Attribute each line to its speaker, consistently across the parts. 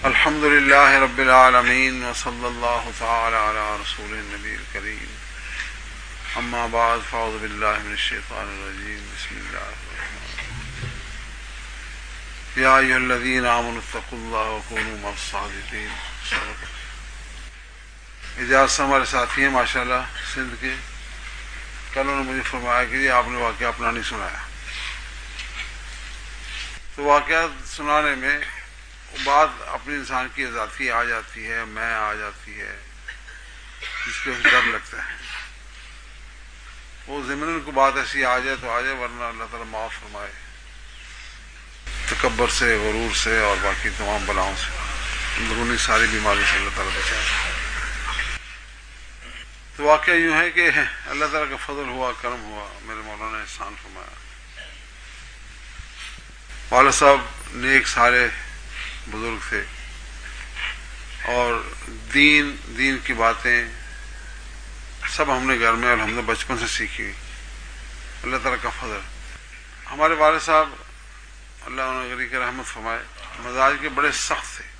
Speaker 1: الحمد للہ رب العالمین وصلی اللہ تعالی علی رسول النبی الکریم اما بعد فاعوذ باللہ من الشیطان الرجیم بسم اللہ الرحمن الرحیم یا ایھا الذین آمنوا اتقوا اللہ وکونوا مع الصادقین. اجاز سے ہمارے ساتھی ہیں ماشاءاللہ سندھ کے. کل انہوں نے مجھے فرمایا کہ آپ نے واقعہ اپنا نہیں سنایا. تو واقعہ سنانے میں بات اپنے انسان کی ذاتی آ جاتی ہے، میں آ جاتی ہے، جس پہ ڈر لگتا ہے. وہ ضمن کو بات ایسی آ جائے تو آ جائے، ورنہ اللہ تعالیٰ معاف فرمائے. تکبر سے، غرور سے اور باقی تمام بلاؤں سے، اندرونی ساری بیماریوں سے اللہ تعالیٰ بچائے. تو واقعہ یوں ہے کہ اللہ تعالیٰ کا فضل ہوا، کرم ہوا، میرے مولانا نے احسان فرمایا. والد صاحب نیک سارے بزرگ تھے اور دین کی باتیں سب ہم نے گھر میں الحمدللہ بچپن سے سیکھی. اللہ تعالیٰ کا فضل. ہمارے والد صاحب اللہ انہیں غنی کی رحمت فرمائے، مزاج کے بڑے سخت تھے.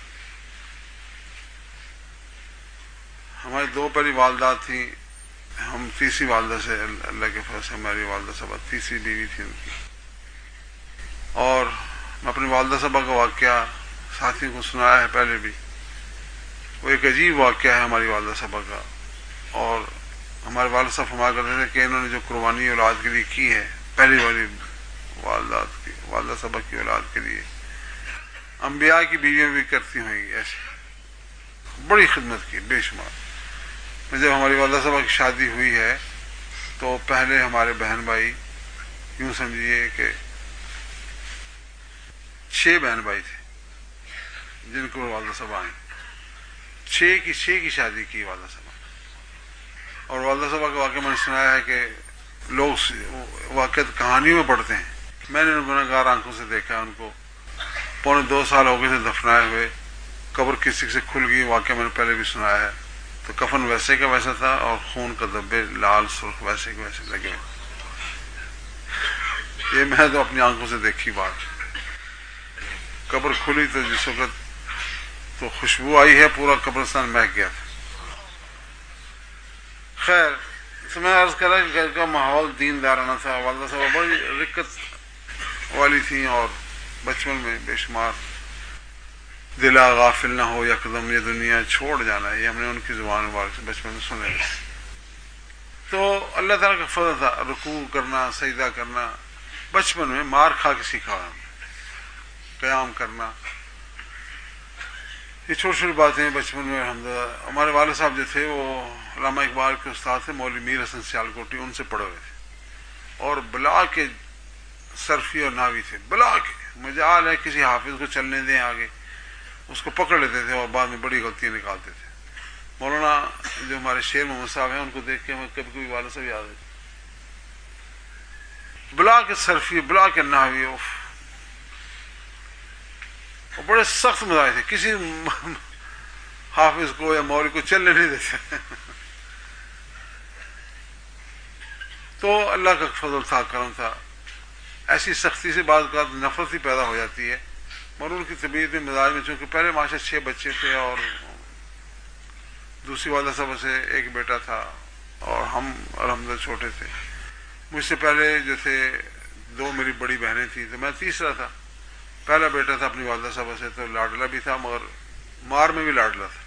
Speaker 1: ہماری دو پہلی والدات تھیں، ہم تیسری والدہ سے اللہ کے فضل سے ہماری والدہ صاحبہ تیسری بیوی تھی ان کی. اور میں اپنی والدہ صاحبہ کا واقعہ ساتھیوں کو سنایا ہے پہلے بھی. وہ ایک عجیب واقعہ ہے ہماری والدہ صاحبہ کا. اور ہمارے والد صاحب فرمایا کرتے تھے کہ انہوں نے جو قربانی اولاد کے لیے کی ہے، پہلی والی والدہ صاحبہ کی اولاد کے لیے، انبیاء کی بیویاں بھی کرتی ہوئیں گی ایسے بڑی خدمت کی بے شمار. جب ہماری والدہ صاحبہ کی شادی ہوئی ہے تو پہلے ہمارے بہن بھائی، یوں سمجھیے کہ 6 بہن بھائی تھے جن کو والدہ صاحب آئیں. 6 کی شادی کی والدہ صاحب. اور والدہ صاحب کا واقعہ میں نے سنایا ہے کہ لوگ واقعہ کہانیوں میں پڑھتے ہیں. میں نے گنہگار آنکھوں سے دیکھا ہے ان کو. 2.25 سال ہو گئے تھے دفنائے ہوئے. قبر کسی سے کھل گئی، واقعہ میں نے پہلے بھی سنایا ہے. تو کفن ویسے کا ویسا تھا اور خون کا دبے لال سرخ ویسے کے ویسے لگے. یہ میں تو اپنی آنکھوں سے دیکھی بات. قبر کھلی تو جس وقت تو خوشبو آئی ہے، پورا قبرستان مہک گیا تھا. خیر تو میں عرض کرا کہ گھر کا ماحول دین دارانہ تھا. والدہ صاحب بڑی رقت والی تھیں اور بچپن میں بے شمار دلا غافل نہ ہو یکدم یہ دنیا چھوڑ جانا ہے، یہ ہم نے ان کی زبان مبارک سے بچپن میں سنے. تو اللہ تعالیٰ کا فضل تھا. رکوع کرنا، سجدہ کرنا بچپن میں مار کھا کے سیکھا ہم. قیام کرنا، یہ چھوٹی چھوٹی باتیں بچپن میں الحمدللہ. ہمارے والد صاحب جو تھے وہ علامہ اقبال کے استاد تھے، مولوی میر حسن سیالکوٹی، ان سے پڑھے ہوئے تھے اور بلا کے صرفی اور ناوی تھے. بلا کے مجال ہے کسی حافظ کو چلنے دیں آگے، اس کو پکڑ لیتے تھے اور بعد میں بڑی غلطیاں نکالتے تھے. مولانا جو ہمارے شیر محمد صاحب ہیں ان کو دیکھ کے ہمیں کبھی کبھی والد صاحب یاد آتے. بلا کے صرفی، بلا کے ناوی، وہ بڑے سخت مزاج تھے. کسی حافظ کو یا مولوی کو چلنے نہیں دیتے. تو اللہ کا فضل تھا، کرم تھا. ایسی سختی سے بعض اوقات نفرت ہی پیدا ہو جاتی ہے. مگر ان کی طبیعت میں مزاج میں، چونکہ پہلے ماشاء 6 بچے تھے اور دوسری والدہ صاحب سے ایک بیٹا تھا اور ہم الحمدللہ چھوٹے تھے. مجھ سے پہلے جو تھے 2 میری بڑی بہنیں تھیں تو میں تیسرا تھا. پہلا بیٹا تھا اپنی والدہ صاحبہ سے تو لاڈلا بھی تھا، مگر مار میں بھی لاڈلا تھا.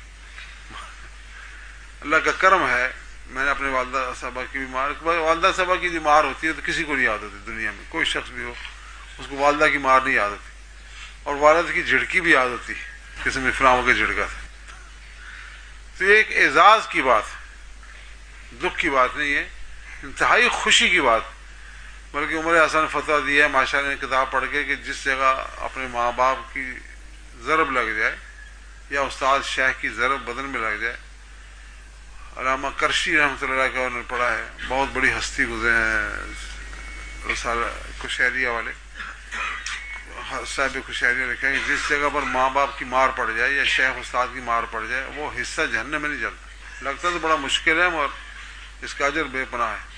Speaker 1: اللہ کا کرم ہے میں نے اپنے والدہ صاحبہ کی بھی مار، والدہ صاحبہ کی جو مار ہوتی ہے تو کسی کو نہیں یاد ہوتی دنیا میں. کوئی شخص بھی ہو اس کو والدہ کی مار نہیں یاد ہوتی. اور والد کی جھڑکی بھی یاد ہوتی ہے، کسی میں فلاں کے جھڑکا تھا. تو یہ ایک اعزاز کی بات، دکھ کی بات نہیں ہے، انتہائی خوشی کی بات. بلکہ عمر حسن فتویٰ دیا ہے ماشاء اللہ نے کتاب پڑھ کے کہ جس جگہ اپنے ماں باپ کی ضرب لگ جائے یا استاد شیخ کی ضرب بدن میں لگ جائے. علامہ کرشی رحمۃ اللہ کا انہوں نے پڑھا ہے، بہت بڑی ہستی گزرے ہیں رسالہ کشیریہ والے صاحب کشیریہ لکھا ہے کہ جس جگہ پر ماں باپ کی مار پڑ جائے یا شیخ استاد کی مار پڑ جائے وہ حصہ جہنم میں نہیں جلتا. لگتا تو بڑا مشکل ہے مگر اس کا اجر بے پناہ ہے.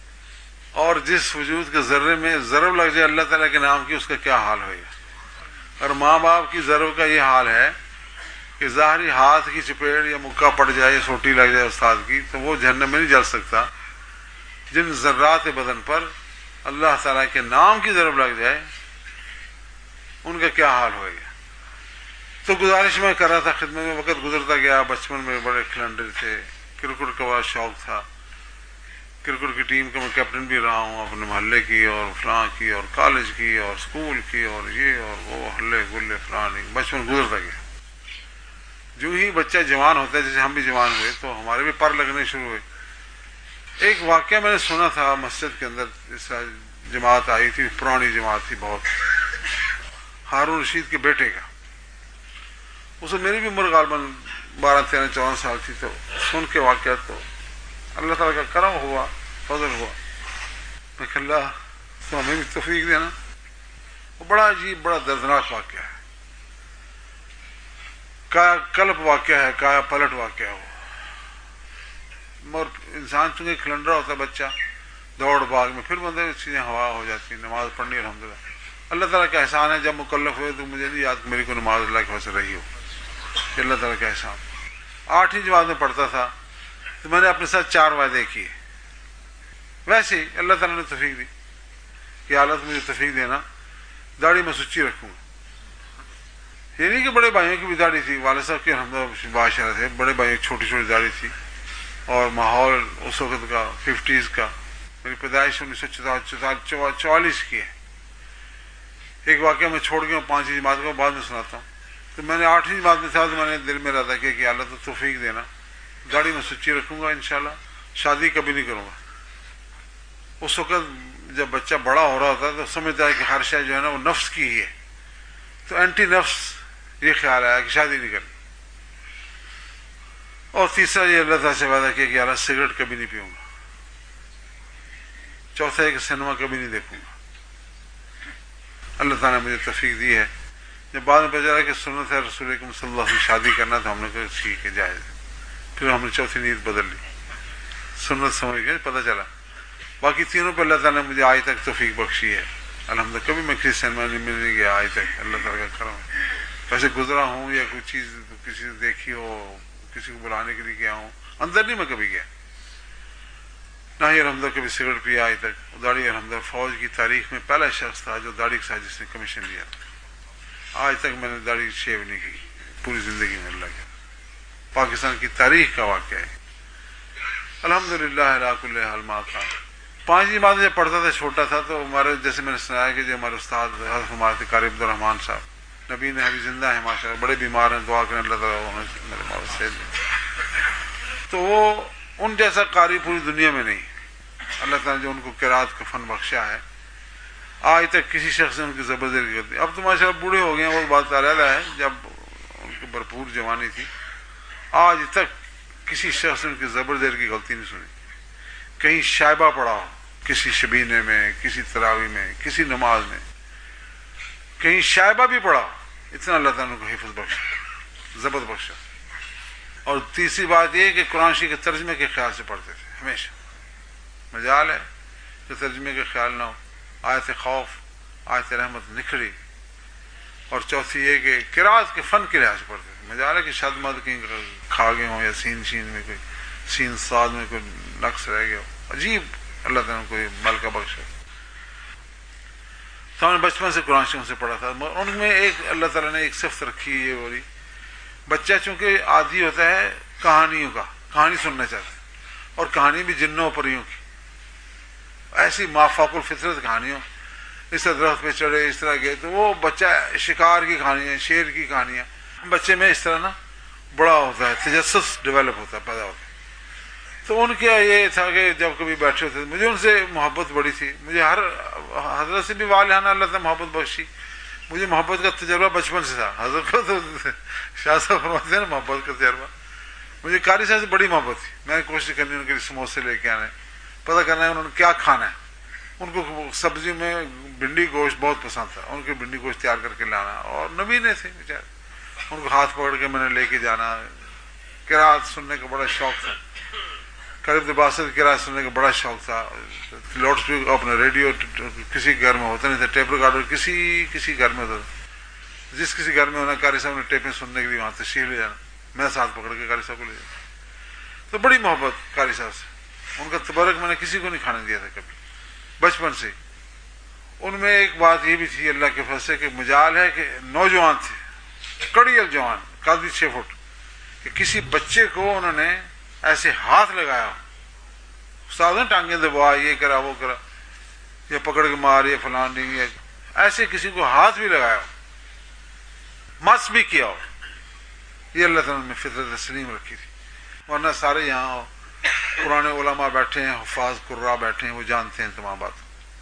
Speaker 1: اور جس وجود کے ذرے میں ضرب لگ جائے اللہ تعالیٰ کے نام کی، اس کا کیا حال ہوئے گا. اور ماں باپ کی ضرب کا یہ حال ہے کہ ظاہری ہاتھ کی چپیڑ یا مکہ پڑ جائے یا سوٹی لگ جائے استاد کی تو وہ جہنم میں نہیں جل سکتا. جن ذرات بدن پر اللہ تعالیٰ کے نام کی ضرب لگ جائے ان کا کیا حال ہوئے گا. تو گزارش میں کر رہا تھا خدمت میں، وقت گزرتا گیا. بچپن میں بڑے کھلنڈر تھے، کرکٹ کا بڑا شوق تھا. کرکٹ کی ٹیم کا میں کیپٹن بھی رہا ہوں، اپنے محلے کی اور فلاں کی اور کالج کی اور اسکول کی اور یہ اور وہ ہلے گلے فلاں. بچپن گزرتا گیا. جو ہی بچہ جوان ہوتا ہے، جیسے ہم بھی جوان ہوئے تو ہمارے بھی پر لگنے شروع ہوئے. ایک واقعہ میں نے سنا تھا مسجد کے اندر، اس جماعت آئی تھی، پرانی جماعت تھی بہت، ہارون رشید کے بیٹے کا. اس میں میری بھی عمر غالباً 12 13 14 سال تھی. تو سن کے واقعات تو اللہ تعالیٰ کا کرم ہوا، فضل ہوا. میں کہ اللہ تو ہمیں بھی توفیق دینا. وہ بڑا عجیب، بڑا دردناک واقعہ ہے، کایا کلپ واقعہ ہے، کایا پلٹ واقعہ ہے. وہ انسان چونکہ کھلنڈرا ہوتا ہے بچہ، دوڑ بھاگ میں پھر بندے چیزیں ہوا ہو جاتی ہیں. نماز پڑھنی الحمدللہ اللہ تعالیٰ کا احسان ہے. جب مکلف ہوئے تو مجھے نہیں یاد میری کو نماز اللہ کی وجہ سے رہی ہو، یہ اللہ تعالیٰ کا احسان. 8ویں جماعت میں پڑھتا تھا تو میں نے اپنے ساتھ 4 وعدے کیے. ویسے ہی اللہ تعالیٰ نے توفیق دی کہ حالت مجھے توفیق دینا، داڑھی میں سچی رکھوں گا. یہ نہیں کہ بڑے بھائیوں کی بھی داڑھی تھی، والد صاحب کے الحمدللہ بادشاہ تھے، بڑے بھائیوں کی چھوٹی چھوٹی داڑھی تھی. اور ماحول اس وقت کا 50s کا، میری پیدائش 1944 کی ہے. ایک واقعہ میں چھوڑ گیا 5ویں جماعت کو بعد میں سناتا ہوں. تو میں نے 8ویں جماعت میں تھا تو میں نے دل میں ارادہ کیا کہ اللہ تو توفیق دینا، داڑھی میں سچی رکھوں گا انشاءاللہ، شادی کبھی نہیں کروں گا. اس وقت جب بچہ بڑا ہو رہا ہوتا ہے تو سمجھتا ہے کہ ہر شے جو ہے نا وہ نفس کی ہی ہے. تو اینٹی نفس یہ خیال آیا کہ شادی نہیں کرنی. اور تیسرا یہ اللہ تعالیٰ سے وعدہ کیا کہ اللہ سگریٹ کبھی نہیں پیوں گا. چوتھا ہے کہ سنیما کبھی نہیں دیکھوں گا. اللہ تعالیٰ نے مجھے توفیق دی ہے. جب بعد میں پتہ چلا کہ سنت ہے رسول اکرم صلی اللہ علیہ وسلم شادی کرنا، تو ہم نے کہا ٹھیک ہے جائز ہے. پھر ہم نے چوتھی نیت بدل لی، سنت سمجھ گئے، پتہ چلا. باقی تینوں پہ اللہ تعالیٰ نے مجھے آج تک توفیق بخشی ہے الحمدللہ. کبھی میں کسی سنیما نہیں گیا آج تک، اللہ تعالیٰ کا کرم ہے. ویسے گزرا ہوں یا کوئی چیز کسی نے دیکھی ہو، کسی کو بلانے کے لیے گیا ہوں، اندر نہیں میں کبھی گیا. نہ ہی الحمدللہ کبھی سگریٹ پیا آج تک. داڑھی الحمدللہ فوج کی تاریخ میں پہلا شخص تھا جو داڑھی کے ساتھ جس نے کمیشن لیا. آج تک میں نے داڑھی شیو نہیں کی پوری زندگی میں. اللہ کا پاکستان کی تاریخ کا واقعہ ہے الحمدللہ. علی کل حال ما تھا. 5ویں جماعت جب پڑھتا تھا، چھوٹا تھا، تو ہمارے جیسے میں نے سنایا کہ جو ہمارے استاد حضرت ہمارے قاری عبدالرحمان صاحب نبی نے ابھی زندہ ہیں ماشاءاللہ، بڑے بیمار ہیں، دعا کریں اللہ تعالیٰ میرے مولا سے. تو وہ ان جیسا قاری پوری دنیا میں نہیں. اللہ تعالیٰ جو ان کو قرات کا فن بخشا ہے، آج تک کسی شخص نے ان کی زبردستی کرتی. اب تو ماشاءاللہ بوڑھے ہو گئے ہیں، وہ بات علیحدہ ہے. جب ان کی بھرپور جوانی تھی، آج تک کسی شخص نے ان کی زبردستی کی غلطی نہیں سنی. کہیں شائبہ پڑا ہو کسی شبینے میں، کسی تراوی میں، کسی نماز میں، کہیں شائبہ بھی پڑا ہو، اتنا اللہ تعالیٰ کو حفظ بخشا، ضبط بخشا. اور تیسری بات یہ کہ قرآن شریف کے ترجمے کے خیال سے پڑھتے تھے ہمیشہ. مجال ہے کہ ترجمے کے خیال نہ ہو. آیت خوف، آیت رحمت نکھڑی. اور چوتھی یہ کہ قرات کے فن کے لحاظ سے پڑھتے تھے. مجال ہے کہ شاد مد کہیں کھا گئے ہوں، یا سین شین میں کوئی سین ساد میں کوئی نقص رہ گیا ہو. عجیب اللہ تعالیٰ نے کوئی ملکہ بخشا. تو ہم نے بچپن سے قرآن شریف سے پڑھا تھا. ان میں ایک اللہ تعالیٰ نے ایک صفت رکھی ہے، یہ بولی بچہ چونکہ عادی ہوتا ہے کہانیوں کا، کہانی سننا چاہتا ہے، اور کہانی بھی جنوں پریوں کی، ایسی مافاق الفطرت کہانیوں، اس طرح درخت پہ چڑھے، اس طرح گئے. تو وہ بچہ شکار کی کہانیاں، شیر کی کہانیاں، بچے میں اس طرح نا بڑا ہوتا ہے، تجسس ڈیولپ ہوتا ہے، پیدا ہوتا ہے. تو ان کا یہ تھا کہ جب کبھی بیٹھے ہوتے مجھے ان سے محبت بڑی تھی. مجھے ہر حضرت سے بھی والہانہ اللہ تعالیٰ محبت بخشی. مجھے محبت کا تجربہ بچپن سے تھا. حضرت کو تو شاہ صاحب فرماتے ہیں نا محبت کا تجربہ. مجھے قاری صاحب سے بڑی محبت تھی. میں نے کوشش کرنی ان کے لیے سموسے لے کے آنے، پتہ کرنا ہے انہوں نے کیا کھانا ہے. ان کو سبزی میں بھنڈی گوشت بہت پسند تھا، ان کے بھنڈی گوشت تیار کر کے لانا. اور نبینے تھے بیچارے، ان کو ہاتھ پکڑ کے میں نے لے کے جانا. قرات سننے کا بڑا شوق تھا. قریب باسط قرات سننے کا بڑا شوق تھا. لاؤڈ اسپیکر اپنا ریڈیو کسی گھر میں ہوتا نہیں تھا، ٹیپ ریکارڈر کسی گھر میں ہوتا تھا. جس کسی گھر میں ہونا قاری صاحب نے ٹیپیں سننے کے لیے وہاں تشریف لے جانا، میں ساتھ پکڑ کے قاری صاحب کو لے جانا. تو بڑی محبت قاری صاحب سے، ان کا تبرک میں نے کسی کو نہیں کھانے دیا تھا کبھی بچپن سے. ان میں ایک بات یہ بھی تھی اللہ کے فضل سے کہ مجال ہے کہ نوجوان تھے، کڑیل جوان، قاضی 6 فٹ، کہ کسی بچے کو انہوں نے ایسے ہاتھ لگایا، استاد نے ٹانگیں دبا، یہ کرا وہ کرا، یا پکڑ کے مار، یا فلان نہیں، ایسے کسی کو ہاتھ بھی لگایا، مس بھی کیا ہو، یہ اللہ تعالیٰ نے فطرت تسلیم رکھی تھی. ورنہ سارے یہاں پرانے علماء بیٹھے ہیں، حفاظ قراء بیٹھے ہیں، وہ جانتے ہیں تمام بات.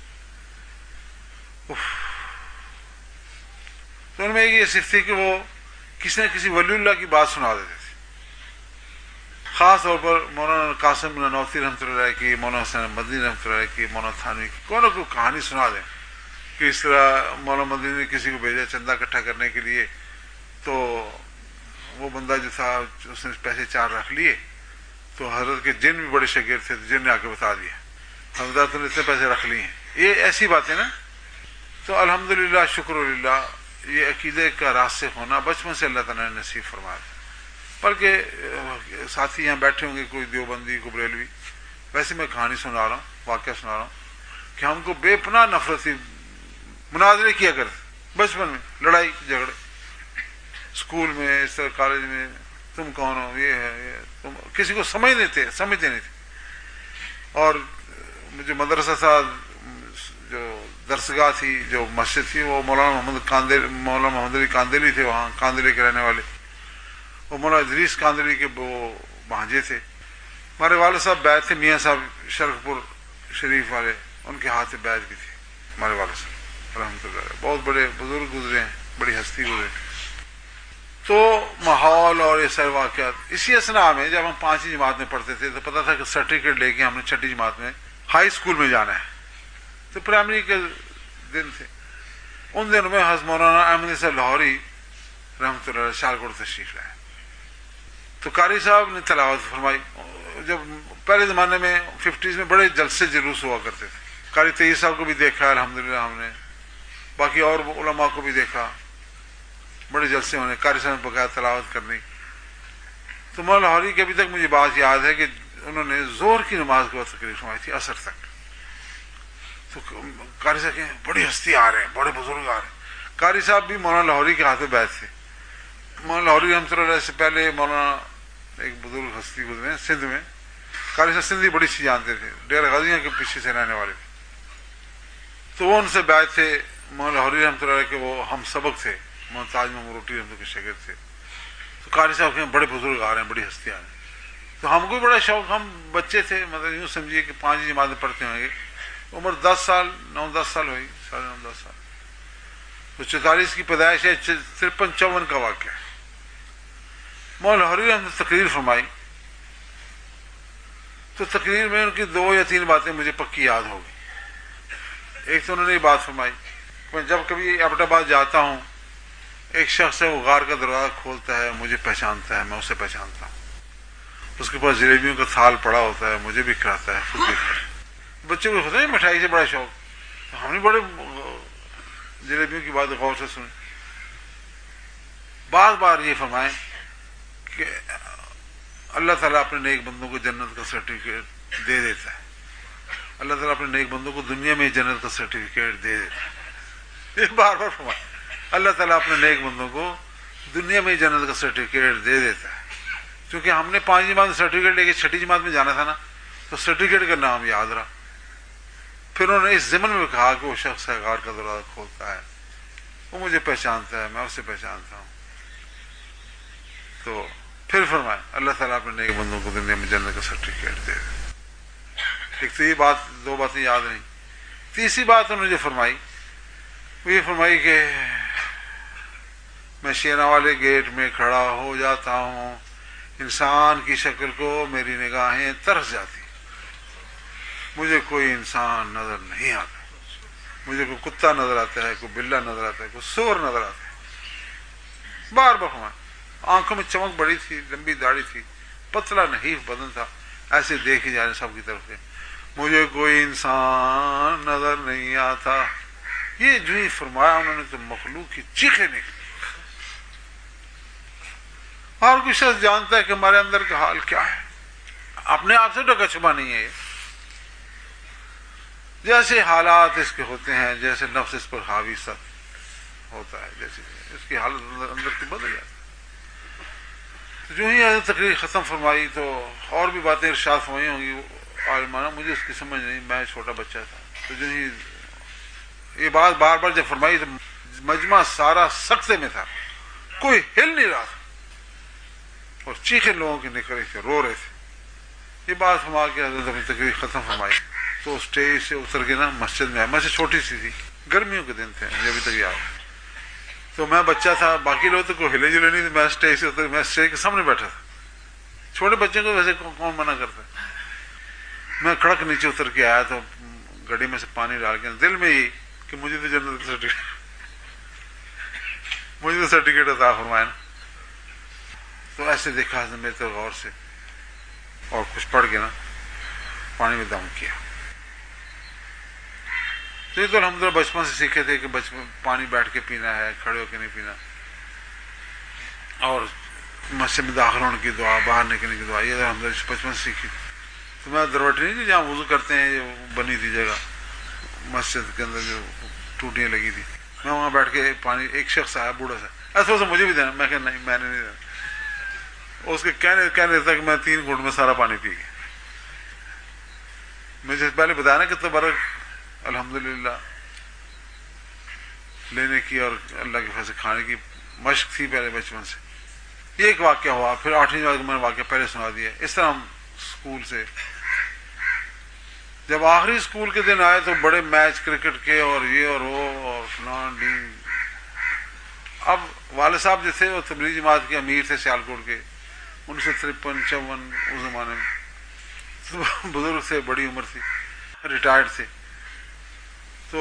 Speaker 1: تو ان میں ایک یہ صرف تھی کہ وہ کسی نہ کسی ولی اللہ کی بات سنا دیتے تھے. خاص طور پر مولانا قاسم نانوتوی رحمۃ اللہ علیہ کی، مولانا حسین مدنی رحمۃ اللہ علیہ کی، مولانا تھانوی کی، کوئی نہ کوئی کہانی سنا دیں کہ اس طرح مولانا مدنی نے کسی کو بھیجا چندہ اکٹھا کرنے کے لیے، تو وہ بندہ جو تھا اس نے پیسے 4 رکھ لیے، تو حضرت کے جن بھی بڑے شاگرد تھے، جن نے آ کے بتا دیا حضرت نے اتنے پیسے رکھ لیے ہیں. یہ ایسی باتیں نا. تو الحمدللہ شکر للہ یہ عقیدے کا راسخ ہونا بچپن سے اللہ تعالیٰ نے نصیب فرمایا. بلکہ ساتھی یہاں بیٹھے ہوں گے، کوئی دیوبندی، کوئی بریلوی، ویسے میں کہانی سنا رہا ہوں، واقعہ سنا رہا ہوں کہ ہم کو بے پناہ نفرت تھی، مناظرے کیا کرتے بچپن میں، لڑائی جھگڑے، اسکول میں، اس طرح کالج میں، تم کون ہو، یہ ہے، یہ تم، کسی کو سمجھتے نہیں تھے. اور مجھے مدرسہ تھا، جو درسگاہ تھی، جو مسجد تھی، وہ مولانا محمد علی کاندیلی تھے، وہاں کاندیلی کے رہنے والے. وہ مولانا ادریس کاندیلی کے وہ بھانجے تھے. ہمارے والد صاحب بیعت تھے، میاں صاحب شرف پور شریف والے، ان کے ہاتھ سے بیعت کی تھی ہمارے والد صاحب الحمد للہ. بہت بڑے بزرگ گزرے ہیں، بڑی ہستی گزرے. تو ماحول اور یہ سارے واقعات اسی اسنا میں جب ہم 5ویں جماعت میں پڑھتے تھے تو پتہ تھا کہ سرٹیفکیٹ لے کے ہم نے 6ٹھی جماعت میں ہائی اسکول میں جانا ہے. تو پرائمری کے دن تھے. ان دنوں میں حضرت مولانا احمد صاحب لاہوری رحمۃ اللہ شالکوٹ تشریف لائے. تو قاری صاحب نے تلاوت فرمائی. جب پہلے زمانے میں 50s میں بڑے جلسے جلوس ہوا کرتے تھے. قاری طیب صاحب کو بھی دیکھا الحمدللہ ہم نے، باقی اور علماء کو بھی دیکھا، بڑے جلسے ہونے، قاری صاحب نے بغیر تلاوت کرنی. تو مولانا لاہوری کی ابھی تک مجھے بات یاد ہے کہ انہوں نے ظہر کی نماز کے وقت تقریر فرمائی تھی عصر تک. تو قاری صاحب کہیں بڑی ہستی آ رہے ہیں، بڑے بزرگ آ رہے ہیں. قاری صاحب بھی مولانا لاہوری کے ہاتھ میں بیعت تھے. مولانا لاہوری رحمۃ اللہ علیہ سے پہلے مولانا ایک بزرگ ہستی گزرے ہیں سندھ میں. قاری صاحب سندھی بڑی سی جانتے تھے، ڈیرہ غازیاں کے پیچھے سے رہنے والے تھے. تو وہ ان سے بیعت تھے. مولانا لاہوری رحمۃ اللہ علیہ کے وہ ہم سبق تھے، مولانا تاج محمد روٹی رحمۃ کے شاگرد تھے. تو قاری صاحب کہیں بڑے بزرگ آ رہے ہیں، بڑی ہستی آ رہے ہیں. تو ہم کو بڑا شوق، ہم بچے تھے، مطلب یوں سمجھیے کہ 5ویں جماعت میں پڑھتے ہوں گے، عمر 10 سال 9-10 سال ہوئی، 9.5-10 سال. تو 44 کی پیدائش ہے، 53-54 کا واقعہ ہے. مولانا لاہوری نے تقریر فرمائی. تو تقریر میں ان کی 2 یا 3 باتیں مجھے پکی یاد ہو گئی. ایک تو انہوں نے یہ بات فرمائی، میں جب کبھی ایبٹ آباد جاتا ہوں، ایک شخص ہے وہ غار کا دروازہ کھولتا ہے، مجھے پہچانتا ہے، میں اسے پہچانتا ہوں. اس کے پاس جلیبیوں کا تھال پڑا ہوتا ہے، مجھے بھی کھلاتا ہے، خود بھی کھلاتا ہے. بچے کو ہوتا ہے مٹھائی سے بڑا شوق. تو ہم نے بڑے جلیبیوں کی بات غور سے سنی. بار بار یہ فرمائیں کہ اللہ تعالیٰ اپنے نیک بندوں کو جنت کا سرٹیفکیٹ دے دیتا ہے. اللہ تعالیٰ اپنے نیک بندوں کو دنیا میں جنت کا سرٹیفکیٹ دے دیتا ہے. یہ بار بار فرمائیں، اللہ تعالیٰ اپنے نیک بندوں کو دنیا میں جنت کا سرٹیفکیٹ دے دیتا ہے. کیونکہ ہم نے 5ویں جماعت میں سرٹیفکیٹ لے کے 6ٹھی جماعت میں جانا تھا نا، تو سرٹیفکیٹ کا نام یاد رہا. پھر انہوں نے اس ضمن میں کہا کہ وہ شخص ہے غار کا دروازہ کھولتا ہے، وہ مجھے پہچانتا ہے، میں اسے پہچانتا ہوں. تو پھر فرمائے اللہ تعالیٰ اپنے نیک بندوں کو دنیا میں جنت کا سرٹیفکیٹ دے دے. ایک تو یہ بات، 2 باتیں یاد نہیں. تیسری بات انہوں نے جو فرمائی وہ یہ فرمائی کہ میں شیراں والے گیٹ میں کھڑا ہو جاتا ہوں، انسان کی شکل کو میری نگاہیں ترس جاتی، مجھے کوئی انسان نظر نہیں آتا، مجھے کوئی کتا نظر آتا ہے، کوئی بلا نظر آتا ہے، کوئی سور نظر آتا ہے. بار بار فرمایا. آنکھوں میں چمک بڑی تھی، لمبی داڑھی تھی، پتلا نحیف بدن تھا، ایسے دیکھے جا رہے سب کی طرف سے، مجھے کوئی انسان نظر نہیں آتا. یہ جو ہی فرمایا انہوں نے تو مخلوق کی چیخیں نکلی. ہر کوئی شخص جانتا ہے کہ ہمارے اندر کا حال کیا ہے، اپنے آپ سے ڈکا چھپا نہیں ہے یہ۔ جیسے حالات اس کے ہوتے ہیں، جیسے نفس اس پر حاوی ست ہوتا ہے، جیسے اس کی حالت اندر کی بدل جاتی ہے۔ تو جو ہی تقریر ختم فرمائی تو اور بھی باتیں ارشاد فرمائی ہوں گی عالمانہ، مجھے اس کی سمجھ نہیں، میں چھوٹا بچہ تھا۔ تو جو ہی یہ بات بار بار جب فرمائی تو مجمع سارا سکتے میں تھا، کوئی ہل نہیں رہا تھا، اور چیخیں لوگوں کی نکل رہی تھی، رو رہے تھے۔ یہ بات فرما کے حضرت اپنی تقریر ختم فرمائی تو اسٹیج سے اتر کے نا مسجد میں آیا۔ مسجد چھوٹی سی تھی، گرمیوں کے دن تھے، مجھے ابھی تک یاد ہے۔ تو میں بچہ تھا، باقی لوگ تو کوئی ہلے جلے نہیں تھے، میں اسٹیج سے اتر، میں اسٹیج کے سامنے بیٹھا تھا۔ چھوٹے بچے کو ویسے کون منع کرتا ہے۔ میں کڑک نیچے اتر کے آیا تو گڑی میں سے پانی ڈال کے دل میں یہ کہ مجھے تو جنت کا سرٹیفکیٹ، مجھے تو سرٹیفکیٹ عطا فرمایا نا۔ تو ایسے دیکھا حضرت میرے تو غور سے، اور کچھ پڑھ کے نا پانی میں دم کیا۔ تو یہ تو الحمدللہ بچپن سے سیکھے تھے کہ بچپن پانی بیٹھ کے پینا ہے، کھڑے ہو کے نہیں پینا، اور مسجد میں داخل ہونے کی دعا، باہر نکلنے کی دعا، یہ الحمدللہ بچپن سے سیکھی تھی۔ تو میں دروٹی نہیں تھی جہاں وضو کرتے ہیں، یہ بنی تھی جگہ مسجد کے اندر جو ٹوٹیاں لگی تھی، میں وہاں بیٹھ کے پانی، ایک شخص آیا بوڑھا سا، ایسا سا مجھے بھی دینا، میں کہ نہیں، میں نے نہیں دینا۔ اس کے کہنے تک میں 3 گھونٹ میں سارا پانی پی گیا۔ مجھے پہلے بتایا نا کہ تبرک الحمدللہ لینے کی اور اللہ کے فضل سے کھانے کی مشق تھی پہلے بچپن سے۔ یہ ایک واقعہ ہوا، پھر 8ویں بار میں نے واقعہ پہلے سنا دیا۔ اس طرح ہم اسکول سے جب آخری اسکول کے دن آئے تو بڑے میچ کرکٹ کے اور یہ اور وہ اور فلان ڈین۔ اب والد صاحب جو تھے وہ تبلیغی جماعت کے امیر تھے سیالکوٹ کے، 1953-54 اس زمانے میں، تو بزرگ سے بڑی عمر تھی، ریٹائرڈ تھے، تو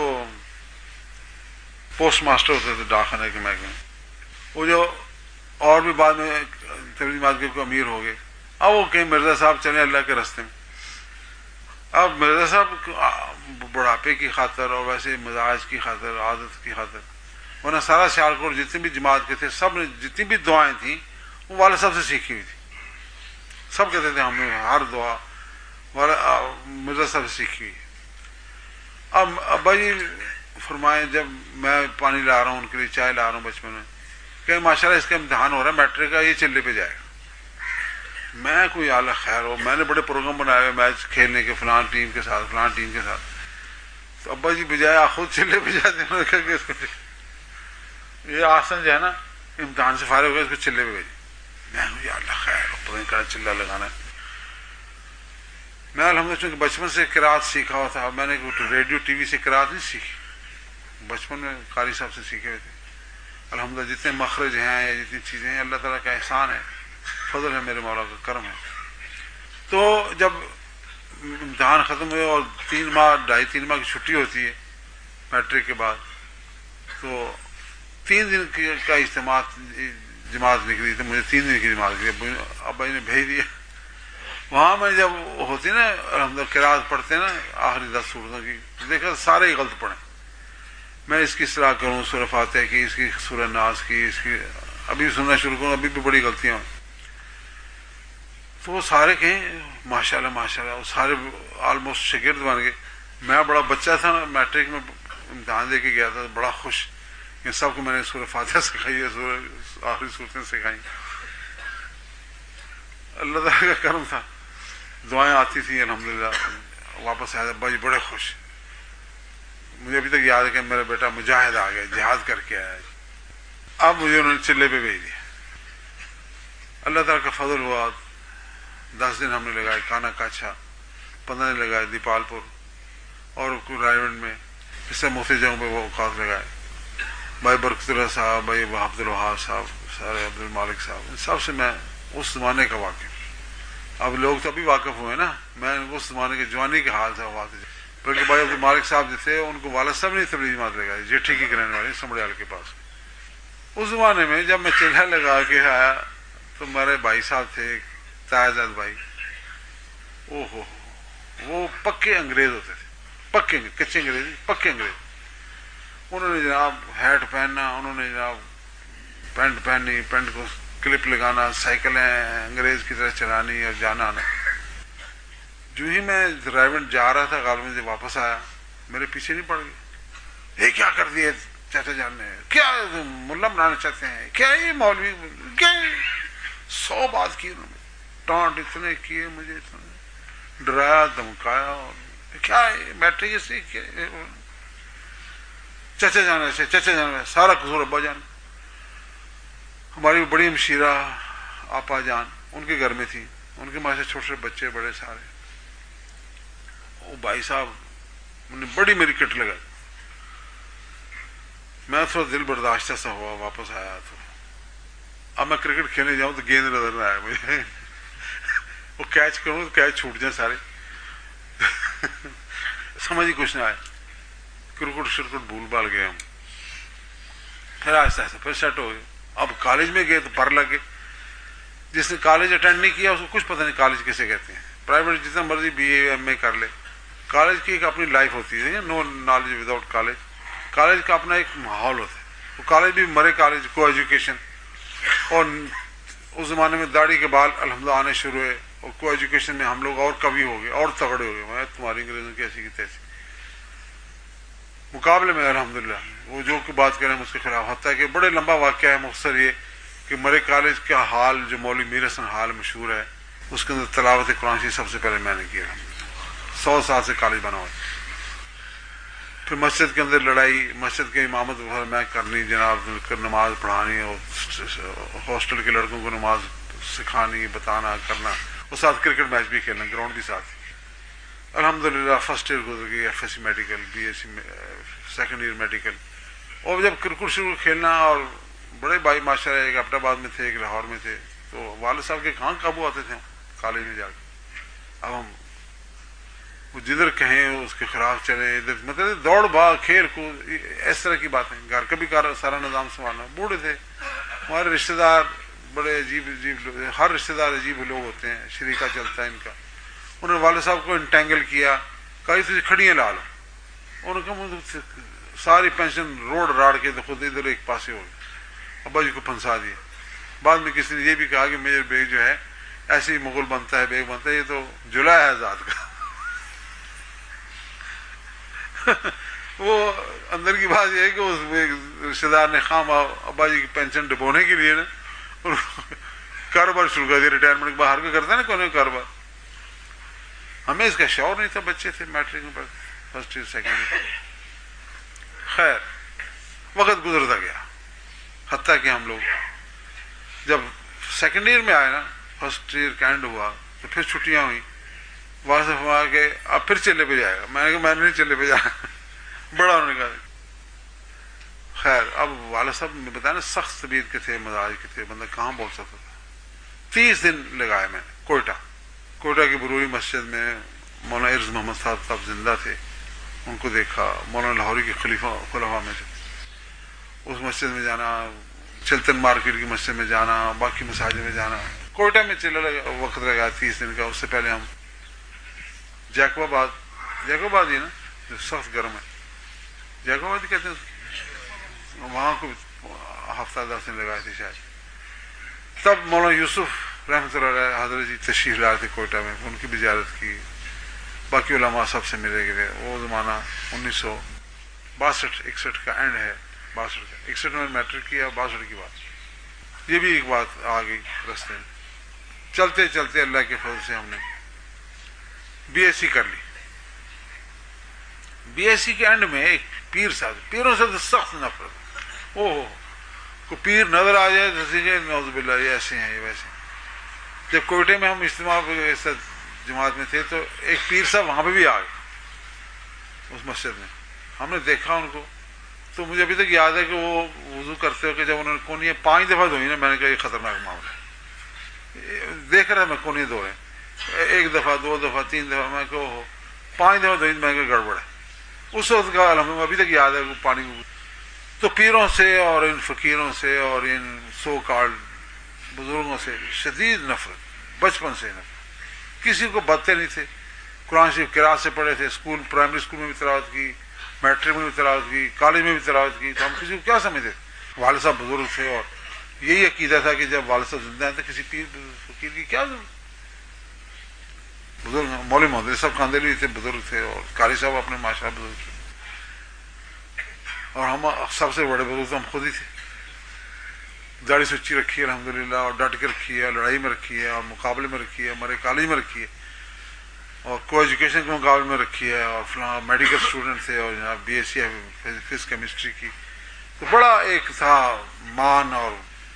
Speaker 1: پوسٹ ماسٹر ہوتے تھے ڈاکخانے کے محکمے میں۔ وہ جو اور بھی بعد میں تبلیغی جماعت کے امیر ہو گئے، اب وہ کہیں مرزا صاحب چلیں اللہ کے راستے میں۔ اب مرزا صاحب بڑھاپے کی خاطر اور ویسے مزاج کی خاطر، عادت کی خاطر، ورنہ سارا سیالکوٹ جتنے بھی جماعت کے تھے سب نے جتنی بھی دعائیں تھیں وہ والد صاحب سے سیکھی ہوئی تھی۔ سب کہتے تھے ہم نے ہر دعا مرزا صاحب سے سیکھی ہوئی۔ اب ابا جی فرمائیں، جب میں پانی لا رہا ہوں ان کے لیے، چائے لا رہا ہوں بچپن میں، کہ ماشاءاللہ اس کا امتحان ہو رہا ہے میٹرک کا، یہ چلے پہ جائے گا۔ میں کوئی اعلیٰ خیر ہو، میں نے بڑے پروگرام بنائے ہوئے میچ کھیلنے کے، فلان ٹیم کے ساتھ فلان ٹیم کے ساتھ، تو ابا جی بجائے خود چلے پہ جاتے ہیں، انہوں نے کہا کہ اس کو یہ آسن جو ہے نا امتحان سے فارغ ہو گیا، اس کو چلے پہ بھیجی۔ میں یا اللہ خیر ہو، پتہ نہیں کہاں چلہ لگانا ہے۔ میں الحمدللہ چونکہ بچپن سے قرات سیکھا ہوا تھا، میں نے ریڈیو ٹی وی سے قرات نہیں سیکھی، بچپن میں قاری صاحب سے سیکھے ہوئے تھے۔ الحمدللہ جتنے مخرج ہیں یا جتنی چیزیں ہیں اللہ تعالیٰ کا احسان ہے، فضل ہے، میرے مولا کا کرم ہے۔ تو جب امتحان ختم ہوئے اور 3 ماہ 2.5-3 ماہ کی چھٹی ہوتی ہے میٹرک کے بعد، تو 3 دن کا اجتماع جماعت نکلی تھی، مجھے 3 دن کی جماعت نکلی، ابا جی نے بھیج دیا۔ وہاں میں جب ہوتی نا الحمدللہ قرات پڑھتے نا آخری 10 سورتوں کی، دیکھا سارے ہی غلط پڑھیں۔ میں اس کی اصلاح کروں، سورہ فاتحہ کی، اس کی سورہ ناس کی، اس کی ابھی سننا شروع کروں، ابھی بھی بڑی غلطیاں ہیں۔ تو وہ سارے کہیں ماشاءاللہ ماشاءاللہ، وہ سارے آلموسٹ شاگرد بن گئے۔ میں بڑا بچہ تھا نا، میٹرک میں امتحان دے کے گیا تھا، بڑا خوش کہ سب کو میں نے سورہ فاتحہ سکھائی ہے، سورہ آخری صورتیں سکھائیں۔ اللہ تعالیٰ کا کرم تھا، دعائیں آتی تھیں الحمدللہ۔ واپس آیا ابا جی بڑے خوش، مجھے ابھی تک یاد ہے کہ میرا بیٹا مجاہد آ گیا، جہاد کر کے آیا۔ اب مجھے انہوں نے چلے پہ بھیج دیا۔ اللہ تعالیٰ کا فضل ہوا، 10 دن ہم نے لگائے کانا کاچھا، 15 دن لگائے دیپال پور اور رائے میں، اس سے مفتی جگہوں پہ وہ اوقات لگائے۔ بھائی برکت اللہ صاحب، بھائی عبد الوہاب صاحب، سارے عبد المالک صاحب، ان سب سے میں اس زمانے کا واقف۔ اب لوگ تو ابھی واقف ہوئے نا، میں اس زمانے کے جوانی کے حال تھا واقف۔ بلکہ بھائی عبد المالک صاحب جو تھے ان کو والد صاحب نے تبلیغی جماعت لگائی، جیٹھی کی رہنے والے سمڑیال کے پاس۔ اس زمانے میں جب میں چلہ لگا کے آیا تو میرے بھائی صاحب تھے تاجد بھائی، او ہو وہ پکے انگریز ہوتے تھے، پکے کچے انگریز، پکے انگریز۔ انہوں نے جناب ہیٹ پہننا، انہوں نے جناب پینٹ پہننی، پینٹ کو کلپ لگانا، سائیکلیں انگریز کی طرح چلانی اور جانا آنا. جو ہی میں ڈرائیور جا رہا تھا غالباً جب واپس آیا میرے پیچھے نہیں پڑ گئے. یہ کیا کر دیا چاچا جان نے، کیا ملا بنانا چاہتے ہیں، کیا یہ مولوی، کیا 100 بات کی انہوں نے، ٹانٹ اتنے کیے مجھے، اتنے ڈرایا دھمکایا. اور کیا میٹرک سے کیا چچا جان ایسے، چچا جان سارا قصور ابا جان. ہماری بڑی ہمشیرہ آپا جان ان کے گھر میں تھی، ان کے ماں سے چھوٹے چھوٹے بچے بڑے سارے. وہ بھائی صاحب انہوں نے بڑی میری کٹ لگائی. میں تھوڑا دل برداشتہ سا ہوا، واپس آیا تو اب میں کرکٹ کھیلنے جاؤں تو گیند نظر نہ آئے مجھے. وہ کیچ کروں تو کیچ چھوٹ جائیں سارے. سمجھ ہی کچھ نہ آئے، کرکٹ شرکٹ بھول بھال گئے ہم. پھر آہستہ آہستہ پھر سیٹ ہو گئے. اب کالج میں گئے تو پر لگ گئے. جس نے کالج اٹینڈ نہیں کیا اس کو کچھ پتہ نہیں کالج کیسے کہتے ہیں. پرائیویٹ جتنا مرضی بی اے ایم اے کر لے، کالج کی ایک اپنی لائف ہوتی ہے. No knowledge without college. College کا اپنا ایک ماحول ہوتا ہے. وہ کالج بھی مرے کالج کو ایجوکیشن. اور اس زمانے میں داڑھی کے بال الحمدللہ آنے شروع ہوئے اور کو ایجوکیشن میں ہم لوگ اور کبھی ہو گئے اور تگڑے ہو گئے. میں تمہاری انگریزوں کی ایسی کی تیسی مقابلے میں الحمدللہ وہ جو بات کریں اس کے خلاف. حتیٰ کہ بڑے لمبا واقعہ ہے مختصر یہ کہ مرے کالج کا حال جو مولوی میر حسن حال مشہور ہے، اس کے اندر تلاوت قرآن شریف سب سے پہلے میں نے کیا. 100 سال سے کالج بنا ہوا. پھر مسجد کے اندر لڑائی، مسجد کے امامت میں کرنی، جناب نماز پڑھانی اور ہاسٹل کے لڑکوں کو نماز سکھانی، بتانا، کرنا، اور ساتھ کرکٹ میچ بھی کھیلنا، گراؤنڈ بھی ساتھ. الحمدللہ فرسٹ ایئر گزر گئی، F S C medical, B S C second year medical. اور جب کرکٹ شروع کھیلنا، اور بڑے بھائی ماشاء اللہ ایک ایبٹ آباد میں تھے، ایک لاہور میں تھے، تو والد صاحب کے کہاں قابو آتے تھے کالج میں جا کے. اب ہم وہ جدھر کہیں اس کے خلاف چلیں، ادھر مطلب دوڑ بھاگ کھیل کود اس طرح کی باتیں. گھر کا بھی سارا نظام سنبھالنا. بوڑھے تھے ہمارے رشتہ دار، بڑے عجیب عجیب لوگ. ہر رشتہ دار عجیب لوگ ہوتے ہیں، شریکہ چلتا ہے ان کا. انہوں نے والد صاحب کو انٹینگل کیا، کہیں سے کھڑیاں لا لو. انہوں نے کہا ساری پینشن روڈ راڑ کے تو خود ادھر ایک پاسے ہو گئے. ابا جی کو پھنسا دیا. بعد میں کسی نے یہ بھی کہا کہ میجر بیگ جو ہے ایسے ہی مغل بنتا ہے، بیگ بنتا ہے، یہ تو جلا ہے آزاد کا. وہ اندر کی بات یہ ہے کہ اس رشتے دار نے خام ابا جی کی پینشن ڈبونے کے لیے نا کاروبار شروع کر دیا. ریٹائرمنٹ کے باہر کا کرتا ہے نا کوئی کاروبار. ہمیں اس کا شعور نہیں تھا، بچے تھے، میٹرک میں پڑھتے، فرسٹ ایئر سیکنڈ ایئر. خیر وقت گزرتا گیا. حتیٰ کہ ہم لوگ جب سیکنڈ ایئر میں آئے نا، فرسٹ ایئر کا اینڈ ہوا تو پھر چھٹیاں ہوئی. وہاں سے ہوا کہ اب پھر چلے پہ جائے گا. میں نے کہا میں نے نہیں چلے پہ جانا. بڑا انہوں نے کہا. خیر اب والد صاحب نے بتایا نا سخت طبیعت کے تھے، مزاج کے تھے، بندہ کہاں بول سکتا تھا. 30 دن لگائے میں نے کوئٹہ کی بروری مسجد میں. مولانا عرض محمد صاحب زندہ تھے، ان کو دیکھا. مولانا لاہوری کے خلفاء میں سے اس مسجد میں جانا، چلتن مارکیٹ کی مسجد میں جانا، باقی مساجد میں جانا. کوئٹہ میں وقت لگا 30 دن کا. اس سے پہلے ہم جیکو آباد ہی نا جو سخت گرم ہے، جیکو آباد کہتے ہیں، وہاں کو ہفتہ 10 دن لگائے تھے شاید. تب مولانا یوسف رحمۃ اللہ علیہ حضرت جی تشریف لائے تھے کوئٹہ میں، ان کی بھی زیارت کی. باقی علماء سب سے ملے گئے. وہ زمانہ 1962-61 کا اینڈ ہے. 62 کا 61 میں میٹرک کیا، 62 کی بات. یہ بھی ایک بات آ گئی رستے میں. چلتے چلتے اللہ کے فضل سے ہم نے بی ایس سی کر لی. بی ایس سی کے اینڈ میں ایک پیر صاحب، پیروں سے تو سخت نفرت. کو پیر نظر آ جائے تو نعوذ باللہ یہ ایسے ہیں، یہ ویسے. جب کوئٹے میں ہم اجتماع جماعت میں تھے تو ایک پیر صاحب وہاں پہ بھی آ گئے اس مسجد میں. ہم نے دیکھا ان کو تو مجھے ابھی تک یاد ہے کہ وہ وضو کرتے ہو کہ جب انہوں نے کونیاں 5 دفعہ دھوئی نا، میں نے کہا یہ خطرناک معاملہ ہے. دیکھ رہا میں کونیاں دھو رہے ہیں، 1 دفعہ 2 دفعہ 3 دفعہ، میں کہ 5 دفعہ دھوئی. میں کہ گڑبڑ ہے. اس وقت کا الحمد ابھی تک یاد ہے وہ پانی کو. تو پیروں سے اور ان فقیروں سے اور ان سو کالڈ بزرگوں سے شدید نفرت، بچپن سے نفرت. کسی کو بدتے نہیں تھے. قرآن شریف قرات سے پڑھے تھے، اسکول پرائمری اسکول میں بھی تلاوت کی، میٹرک میں بھی تلاوت کی، کالج میں بھی تلاوت کی. تو ہم کسی کو کیا سمجھتے تھے؟ والد صاحب بزرگ تھے اور یہی عقیدہ تھا کہ جب والد صاحب زندہ ہیں تو کسی پیر فقیر کی کیا ضرورت. بزرگ مولوی محمد صاحب کاندیلی تھے, بزرگ تھے, اور قاری صاحب اپنے ماشاء اللہ بزرگ تھے, اور ہم سب سے بڑے بزرگ تو ہم خود ہی تھے. داڑھی سچی رکھی ہے الحمدللہ, اور ڈٹ کے رکھی ہے, لڑائی میں رکھی ہے, اور مقابلے میں رکھی ہے, ہمارے کالج میں رکھی ہے, اور کو ایجوکیشن کے مقابلے میں رکھی ہے, اور فلاں میڈیکل اسٹوڈنٹ تھے, اور جناب B S C physics chemistry کی. تو بڑا ایک تھا مان, اور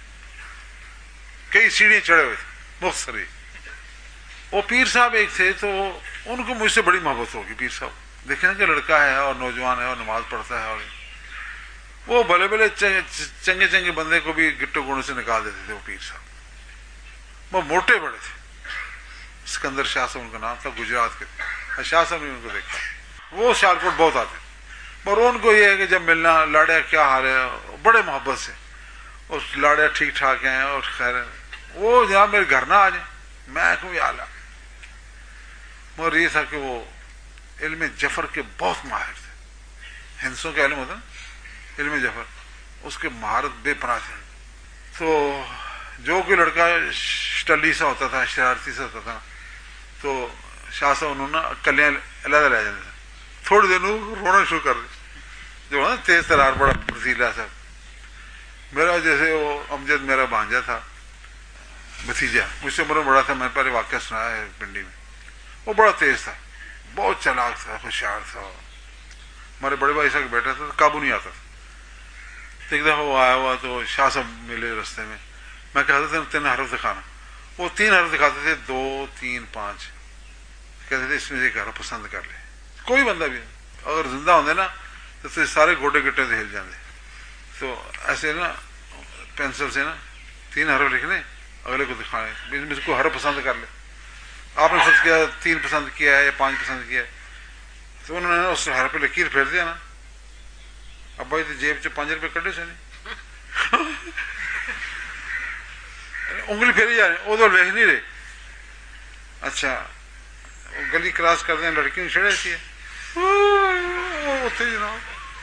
Speaker 1: کئی سیڑھیاں چڑھے ہوئے تھے مختصری. وہ پیر صاحب ایک تھے, تو ان کو مجھ سے بڑی محبت ہوگی. پیر صاحب دیکھیں کہ لڑکا ہے اور نوجوان ہے اور نماز پڑھتا ہے, اور وہ بھلے بھلے چنگے چنگے بندے کو بھی گٹو گوڑوں سے نکال دیتے تھے. وہ پیر صاحب وہ موٹے بڑے تھے. سکندر شاہ صاحب ان کا نام تھا, گجرات کے تھے. شاہ صاحب نے ان کو دیکھا, وہ سیالکوٹ بہت آتے تھے, اور ان کو یہ ہے کہ جب ملنا, لاڑیا کیا حال ہے, بڑے محبت سے, اور لاڑیا ٹھیک ٹھاک ہیں اور خیر ہے. وہ جناب میرے گھر نہ آ جائیں, میں کوئی آلہ, مگر یہ تھا کہ وہ علم جفر کے بہت ماہر تھے. ہندسوں کا علم ہوتا نا, علم جفر, اس کے مہارت بے پناہ تھے. تو جو کوئی لڑکا ٹلی سا ہوتا تھا, شرارتی سا ہوتا تھا, تو شاہ صاحب انہوں نے کلیاں علیحدہ لے جاتے تھے. تھوڑی دیر رونا شروع کر دے, جو ہے نا تیز ترار بڑا پرسیلا صاحب. میرا جیسے وہ امجد میرا بھانجا تھا, بھتیجا, مجھ سے عمر میں بڑا تھا, میں نے پہلے واقعہ سنایا ہے پنڈی میں. وہ بڑا تیز تھا, بہت چالاک تھا, ہوشیار تھا. ہمارے بڑے بھائی صاحب بیٹھا تھا, قابو نہیں آتا تھا. تو ایک دفعہ وہ آیا ہوا, تو شاہ صاحب ملے رستے میں. میں کہتا تھا 3 حرف دکھانا. وہ 3 حرف دکھاتے تھے, 2 3 5. کہتے تھے اس میں سے ایک حرف پسند کر لے. کوئی بندہ بھی اگر زندہ ہوتے نا تو سارے گوٹے گٹے سے ہل جاتے. تو ایسے نا پینسل سے نا 3 حرف لکھنے, اگلے کو دکھانے, اس میں سے کوئی حرف پسند کر لے. آپ نے فرض کیا 3 پسند کیا ہے یا 5 پسند کیا ہے, تو انہوں نے اس حرف پہ لکیر پھیر دیا نا. اب بھائی تو جیب سے 5 روپے کٹے سے نہیں, انگلی پھیری جا رہی, وہ تو ویسے نہیں رہے. اچھا گلی کراس کر دیں, لڑکیوں چھڑ رہتی ہے, جناب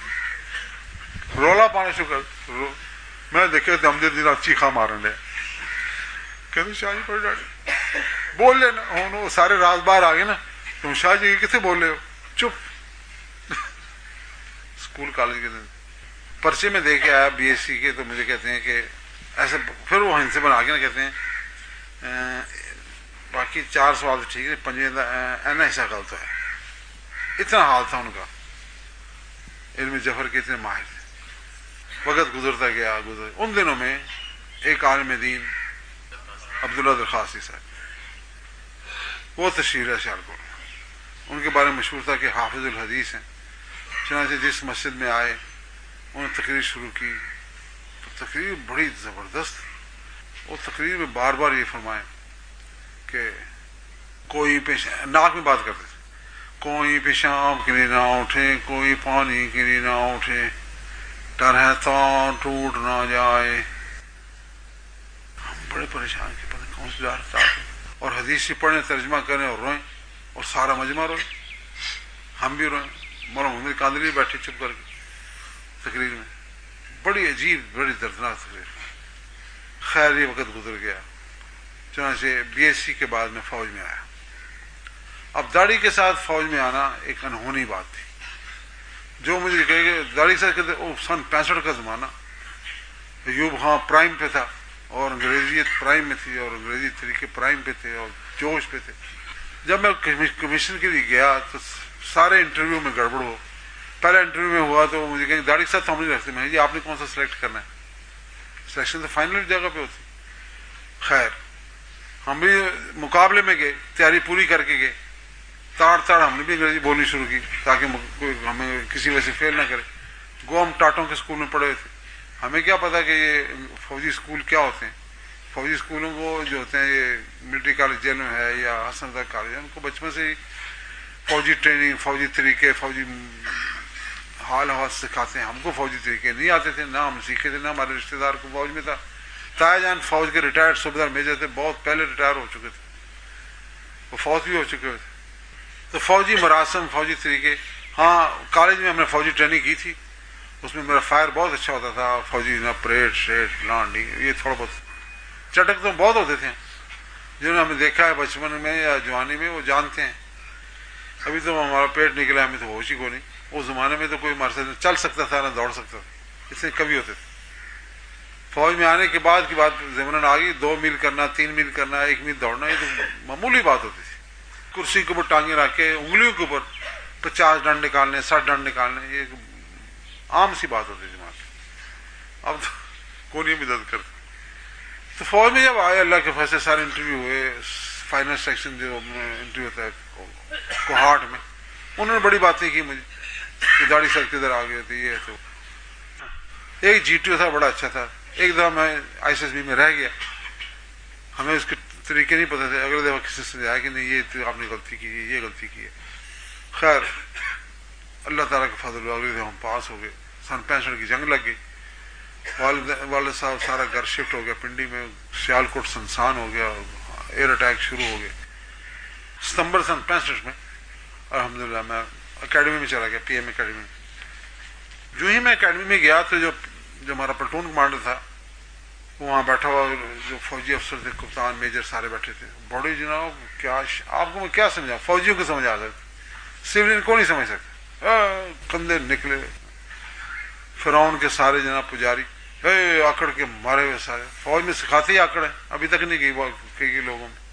Speaker 1: رولا پانے شروع کر. میں دیکھے تو امجد دن چیخا مارن لے, کہتے شاہ جی پڑھ ڈاڑی بول لینا. وہ سارے راز باہر آ گئے نا, تم شاہ جی کتنے بول رہے ہو, چپ. اسکول کالج کے دن پرچے میں دے کے آیا بی ایس سی کے, تو مجھے کہتے ہیں کہ ایسے, پھر وہ ہنسے بنا کے نا کہتے ہیں باقی 4 سوال تو ٹھیک ہے, 5 اینا حصہ غلط ہے. اتنا حال تھا ان کا, علم جفر کے اتنے ماہر تھے. وقت گزرتا گیا. ان دنوں میں ایک عالم دین عبداللہ درخواسی صاحب, وہ تشریف ہے سیالکوٹ. ان کے بارے میں مشہور تھا کہ حافظ الحدیث ہیں. چنانچہ جس مسجد میں آئے انہوں نے تقریر شروع کی, تو تقریر بڑی زبردست. وہ تقریر میں بار بار یہ فرمائے کہ کوئی ناک میں بات کرتے تھے, کوئی پیشاب کے لیے نہ اٹھے, کوئی پانی کے لیے نہ اٹھے, ڈر ہے تو ٹوٹ نہ جائے. ہم بڑے پریشان کہ پتہ کون سی ڈر تھا, اور حدیث سے پڑھیں, ترجمہ کریں اور روئیں, اور سارا مجمع روئے, ہم بھی روئیں. مولانا محمد کاندلی بیٹھے چپ کر کے تقریر میں. بڑی عجیب, بڑی دردناک تقریر. خیر یہ وقت گزر گیا. چنانچہ بی ایس سی کے بعد میں فوج میں آیا. اب داڑھی کے ساتھ فوج میں آنا ایک انہونی بات تھی. جو مجھے کہے کہ داڑھی سے کہتے, وہ سن 65 کا زمانہ, ایوب خان پرائم پہ تھا, اور انگریزیت پرائم میں تھی, اور انگریزی طریقے پرائم پہ تھے, اور جوش پہ تھے. جب میں کمیشن کے لیے گیا تو سارے انٹرویو میں گڑبڑ ہو. پہلا انٹرویو میں ہوا تو مجھے کہیں داڑھی کے ساتھ ہم نہیں رکھتے. میں جی آپ نے کون سا سلیکٹ کرنا ہے, سلیکشن تو فائنل جگہ پہ ہوتی. خیر ہم بھی مقابلے میں گئے, تیاری پوری کر کے گئے. تاڑ ہم نے بھی انگریزی بولنی شروع کی تاکہ کوئی ہمیں کسی وجہ سے فیل نہ کرے. گو ہم ٹاٹوں کے اسکول میں پڑھے ہوئے تھے, ہمیں کیا پتا کہ یہ فوجی اسکول کیا ہوتے ہیں. فوجی اسکولوں کو جو ہوتے ہیں, یہ ملٹری کالج جیل میں ہے یا حسن دار کالج ہے, ان کو بچپن سے ہی فوجی ٹریننگ, فوجی طریقے, فوجی حال حوال سکھاتے ہیں. ہم کو فوجی طریقے نہیں آتے تھے, نہ ہم سیکھے تھے, نہ ہمارے رشتے دار کو فوج میں تھا. تایا جان فوج کے ریٹائرڈ صوبیدار میجر تھے, بہت پہلے ریٹائر ہو چکے تھے, وہ فوج بھی ہو چکے تھے. تو فوجی مراسم, فوجی طریقے, ہاں کالج میں ہم نے فوجی ٹریننگ کی تھی, اس میں میرا فائر بہت اچھا ہوتا تھا. فوجی نا پریڈ شیٹ لانڈی یہ تھوڑا بہت چٹک تو بہت ہوتے تھے. جنہوں نے ہمیں دیکھا ہے بچپن میں یا جوانی میں وہ جانتے ہیں. ابھی تو ہمارا پیٹ نکلا ہمیں تو ہوش ہی کو نہیں. اس زمانے میں تو کوئی ہمارے سے چل سکتا تھا نہ دوڑ سکتا تھا, اس سے کبھی ہوتے تھے. فوج میں آنے کے بعد کی بات ضمن آ گئی. 2 میل کرنا, 3 میل کرنا, 1 میل دوڑنا, یہ تو معمولی بات ہوتی تھی. کرسی کے اوپر ٹانگیں رکھ کے انگلیوں کے اوپر 50 ڈنڈ نکالنے, 60 ڈنڈ نکالنے, یہ عام سی بات ہوتی تھی وہاں پہ. اب تو کونیاں بھی درد کرتی. تو فوج میں جب آئے اللہ کے فیصلے سارے انٹرویو ہوئے. فائنل سیکشن جو انٹرویو ہوتا ہے کوہارٹ میں, انہوں نے بڑی باتیں کی مجھے کہ داڑھی سر کدھر آ گئی ہوتی ہے. تو ایک جی ٹی او تھا بڑا اچھا تھا. ایک دفعہ میں آئی ایس بی میں رہ گیا, ہمیں اس کے طریقے نہیں پتہ تھے. اگلے دفعہ کسی سے سمجھایا کہ نہیں یہ تو آپ نے غلطی کی ہے, یہ غلطی کی ہے. خیر اللہ تعالیٰ کے فضل اگلے دفعہ ہم پاس ہو گئے. سن 65 کی جنگ لگ گئی. والد صاحب سارا گھر شفٹ ہو گیا پنڈی میں. سیال کوٹ سنسان ہو گیا, ایئر اٹیک شروع ہو گئے. ستمبر سن 65 میں الحمدللہ میں اکیڈمی میں چلا گیا, پی ایم اکیڈمی میں. جو ہی میں اکیڈمی میں گیا تو جو ہمارا پلٹون کمانڈر تھا وہ وہاں بیٹھا ہوا, جو فوجی افسر تھے, کپتان میجر سارے بیٹھے تھے. بڑے جناب کیا آپ کو میں کیا سمجھا, فوجیوں کو سمجھ آ سکتا, سویلین کو نہیں سمجھ سکتا. کندھے نکلے فرعون کے سارے جناب پجاری آکڑ کے مارے ہوئے سارے. فوج میں سکھاتے ہی آکڑ ہے, ابھی تک نہیں گئی کئی لوگوں میں.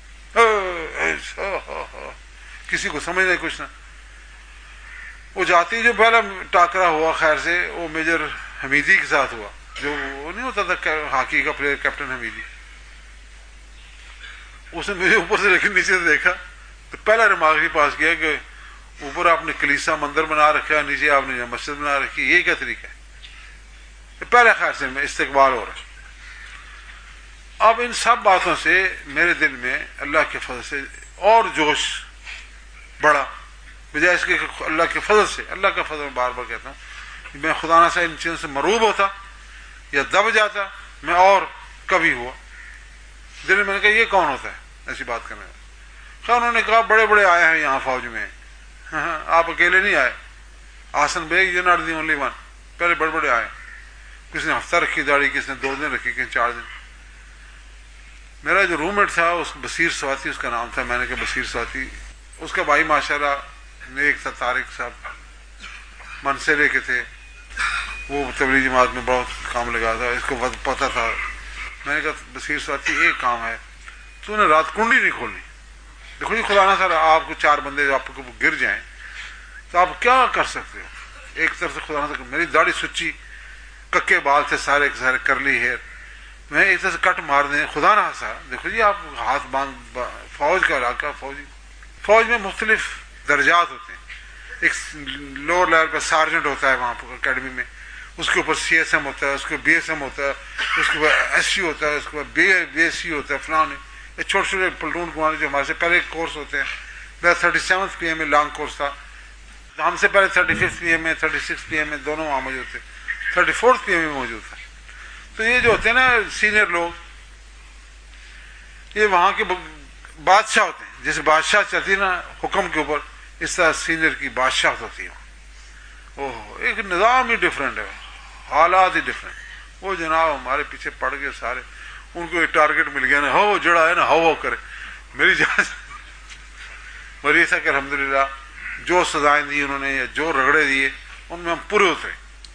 Speaker 1: کسی کو سمجھ نہیں کچھ نہ. وہ جاتی جو پہلا ٹاکرا ہوا خیر سے وہ میجر حمیدی کے ساتھ ہوا, جو وہ نہیں ہوتا تھا ہاکی کا پلیئر کیپٹن حمیدی. اس نے مجھے اوپر سے لیکن نیچے سے دیکھا تو پہلا ریمارک ہی پاس کیا کہ اوپر آپ نے کلیسا مندر بنا رکھا ہے, نیچے آپ نے مسجد بنا رکھی, یہ کیا طریقہ ہے. پہلے خیر سے میں استقبال ہو رہا ہے. اب ان سب باتوں سے میرے دل میں اللہ کے فضل سے اور جوش بڑھا, بجائے اس کے اللہ کے فضل سے. اللہ کا فضل بار بار کہتا ہوں, میں خدا نہ ان چیزوں سے مروب ہوتا یا دب جاتا میں اور کبھی ہوا. دل میں نے کہا یہ کون ہوتا ہے ایسی بات کرنے والا. خیر انہوں نے کہا بڑے بڑے آئے ہیں یہاں فوج میں, آپ اکیلے نہیں آئے. Ahsan Baig you not the only one, پہلے بڑے بڑے آئے. کسی نے ہفتہ رکھی داڑھی, کسی نے 2 دن رکھی, کسی نے 4 دن. میرا جو روم میٹ تھا اس بصیر سواتی اس کا نام تھا. میں نے کہا بصیر سواتی, اس کا بھائی ماشاء اللہ نیک تھا, طارق صاحب منصرے کے تھے, وہ تبلیغی جماعت میں بہت کام لگا تھا, اس کو پتہ تھا. میں نے کہا بصیر سواتی ایک کام ہے, تو نے رات کنڈی نہیں کھولنی. دیکھو جی خدا نہ سر آپ کو 4 بندے آپ کو گر جائیں تو آپ کیا کر سکتے ہو. ایک طرف سے خدا نہ سر میری داڑھی سچی, ککے بال تھے سارے سارے کرلی ہیئر, میں ایک طرح سے کٹ مار دیں. خدا نہ ہنسا. دیکھو جی آپ ہاتھ باندھ, فوج کا علاقہ, فوج میں مختلف درجات ہوتے ہیں. ایک لوور لیول پہ سارجنٹ ہوتا ہے وہاں پر اکیڈمی میں, اس کے اوپر سی ایس ایم ہوتا ہے, اس کے بی ایس ایم ہوتا ہے, اس کے بعد ایس سی ہوتا ہے, اس کے بعد بی ایس سی ہوتا ہے. فلاں یہ چھوٹے چھوٹے پلٹون کمانڈر جو ہمارے سے پہلے کورس ہوتے ہیں. میرا 37 پی ایم میں لانگ کورس تھا, ہم سے پہلے 35 پی ایم میں 36 پی ایم میں دونوں وہاں موجود تھے, 34 پی ایم میں موجود تھا. تو یہ جو ہوتے ہیں نا سینئر لوگ, یہ وہاں کے بادشاہ ہوتے ہیں. جیسے بادشاہ چلتی نا حکم کے اوپر, اس طرح سینئر کی بادشاہت ہوتی ہے. اوہ ایک نظام ہی ڈفرینٹ ہے, حالات ہی ڈفرینٹ. وہ جناب ہمارے پیچھے پڑ گئے سارے, ان کو ایک ٹارگیٹ مل گیا نا, ہو جڑا ہے نا ہو کرے. میری جان اور یہ تھا کہ الحمدللہ جو سزائیں دی انہوں نے یا جو رگڑے دیے ان میں ہم پورے اترے.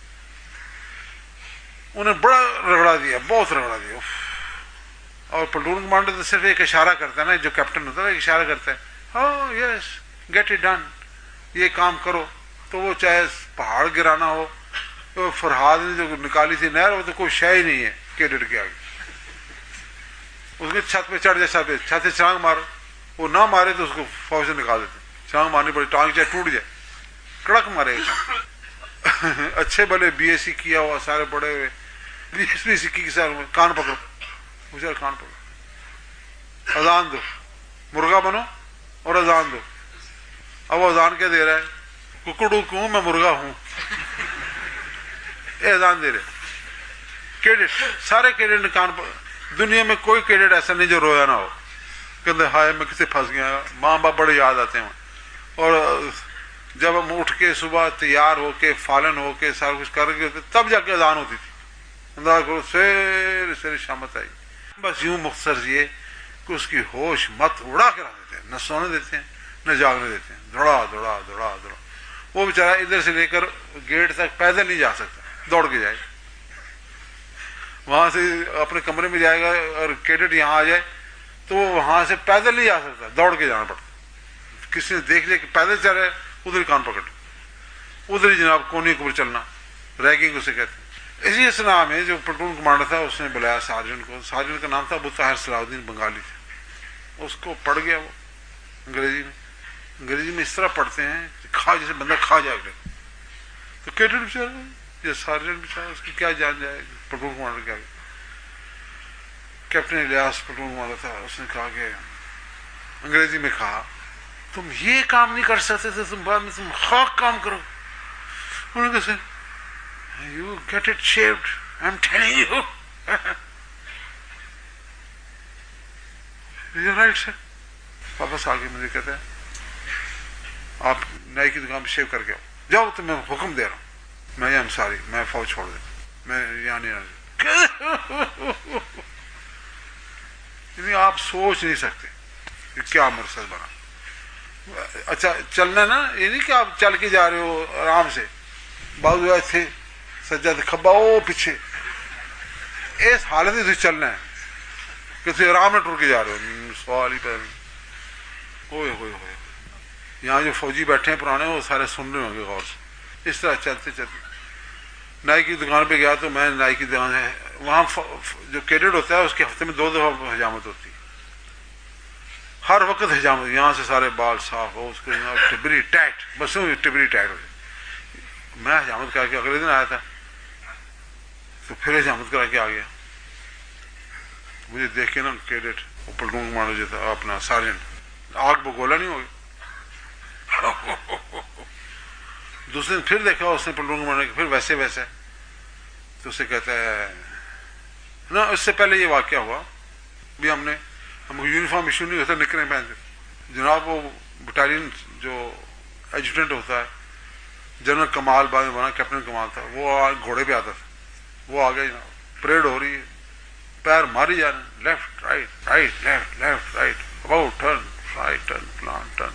Speaker 1: انہیں بڑا رگڑا دیا, بہت رگڑا دیا. اور پلٹون کمانڈر تو صرف ایک اشارہ کرتا ہے نا, جو کیپٹن ہوتا ہے ایک اشارہ کرتا ہے, ہاں یس گیٹ اٹ ڈن, یہ کام کرو. تو وہ چاہے پہاڑ گرانا ہو, تو فرحاد نے جو نکالی تھی نہر, وہ تو کوئی شے ہی نہیں ہے کیڈٹ کے آگے. اس کے چھت پہ چڑھ جائے, چھت سے چھلانگ مارو, وہ نہ مارے تو اس کو فوج سے نکال دیتے. چھلانگ مارنی پڑی, ٹانگ چاہے ٹوٹ جائے, کڑک مارے گا. اچھے بھلے بی ایس سی کیا ہوا سارے بڑے ہوئے, بی ایس پی سی کی سارے کان پکڑو, مجھے کان پکڑو, اذان دو, مرغا بنو اور اذان دو. اب وہ اذان کیا دے رہا ہے, ککڑوں کیوں میں مرغا ہوں, یہ اذان دے رہے. کیڈٹ سارے کیڈٹ نے کان پکڑ. دنیا میں کوئی کیڈٹ ایسا نہیں جو رویا نہ ہو, کہتے ہائے میں کسے پھنس گیا. ماں باپ بڑے یاد آتے ہیں, اور جب ہم اٹھ کے صبح تیار ہو کے فالن ہو کے سارا کچھ کر کے تب جا کے اذان ہوتی تھی. اندازہ کرو سویرے سویرے شامت آئی. بس یوں مختصر یہ کہ اس کی ہوش مت اڑا کے رکھ دیتے ہیں, نہ سونے دیتے ہیں نہ جاگنے دیتے ہیں. دوڑا دوڑا دوڑا دوڑا. وہ بیچارہ ادھر سے لے کر گیٹ تک پیدل نہیں جا سکتا, دوڑ کے جائے. وہاں سے اپنے کمرے میں جائے گا اور کیڈٹ یہاں آ جائے تو وہ وہاں سے پیدل نہیں جا سکتا, دوڑ کے جانا پڑتا. کسی نے دیکھ لیا کہ پیدل چل رہے ادھر ہی کان پکڑ, ادھر ہی جناب کونے کے اوپر چلنا, ریگنگ اسے کہتے ہیں. اسی اسنا میں جو پلٹون کمانڈر تھا اس نے بلایا سارجنٹ کو. سارجنٹ کا نام تھا ابو طاہر صلاح الدین, بنگالی تھے. اس کو پڑھ گیا وہ انگریزی میں. انگریزی میں اس طرح پڑھتے ہیں کھا جیسے بندہ کھا جائے گا. تو کیڈٹ بیچارہ یہ سارجنٹ بیچارہ اس کی کیا جان جائے گی پلٹون کمانڈر کے آگے. کیپٹن الیاس پلٹون کمانڈر تھا, اس نے کہا کہ انگریزی میں کہا تم یہ کام نہیں کر سکتے تھے, تم بعد میں تم خاک کام کرو. انہوں نے کہا you get it shaved, I'm telling you. You're right sir. واپس آگے مجھے کہتے ہیں آپ نائی کی دکان پہ شیو کر کے آؤ, جاؤ تو میں حکم دے رہا ہوں. میں یہ انصاری, میں فوج چھوڑ دیں, میں یہاں نہیں آ. یعنی آپ سوچ نہیں سکتے کہ کیا مرصد بنا. اچھا چلنا نا, یہ نہیں کہ آپ چل کے جا رہے ہو آرام سے, بازو ایسے سجاد کھبا وہ پیچھے, اس حالت میں چلنا ہے کہ تم آرام میں ٹر کے جا رہے ہو. سوال ہی پیدا. ہوئے ہوئے ہوئے یہاں جو فوجی بیٹھے ہیں پرانے وہ سارے سن رہے ہوں گے غور سے. اس طرح چلتے چلتے نائی کی دکان پہ گیا تو میں نائی کی دکان ہے, وہاں جو کیڈٹ ہوتا ہے اس کے ہفتے میں 2 دفعہ حجامت ہوتی ہے. ہر وقت حجامت, یہاں سے سارے بال صاف ہو, اس کو ٹبری ٹائٹ, بس ٹبری ٹائٹ ہو جائے. میں حجامت کر کے اگلے دن آیا تھا تو پھر حجامت کرا کے آ گیا. مجھے دیکھ کے نا کیڈٹ پلٹون کمانڈر جو تھا اپنا سارجنٹ, آگ بگولا نہیں ہو گیا. دوسرے دن پھر دیکھا اس نے پلٹون کمانڈر کے, پھر ویسے ویسے. تو اسے کہتا ہے نا, اس سے پہلے یہ واقعہ ہوا بھی, ہم کو یونیفارم ایشو نہیں ہوتا, نکریں پہنتے. جناب وہ بٹالین جو ایڈجوٹنٹ ہوتا ہے, جنرل کمال بعد میں بنا, کیپٹن کمال تھا, وہ گھوڑے پہ آتا تھا. وہ آ گیا جناب, پریڈ ہو رہی ہے, پیر ماری جا رہے ہیں, left right right left left right, about turn right turn plan turn.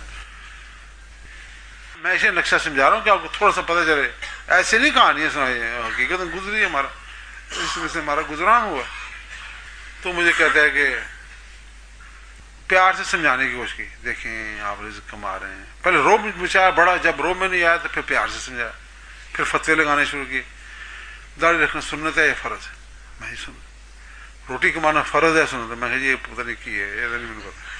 Speaker 1: میں اسے نقشہ سمجھا رہا ہوں کہ آپ کو تھوڑا سا پتہ چلے. ایسے نہیں کہانی ہے سنائی, حقیقت گزری ہے ہمارا, اس میں سے ہمارا گزران ہوا. تو مجھے کہتا ہے کہ پیار سے سمجھانے کی کوشش کی, دیکھیں آپ رزق کما رہے ہیں. پہلے روب بچایا بڑا, جب روب میں نہیں آیا تو پھر پیار سے سمجھایا, پھر فتوے لگانے شروع کیے. داڑھی رکھنا سنت ہے یا فرض ہے؟ میں ہی سن. روٹی کمانا فرض ہے سنت ہے؟ میں یہ پتہ نہیں کی ہے, یہ نہیں مجھے پتا.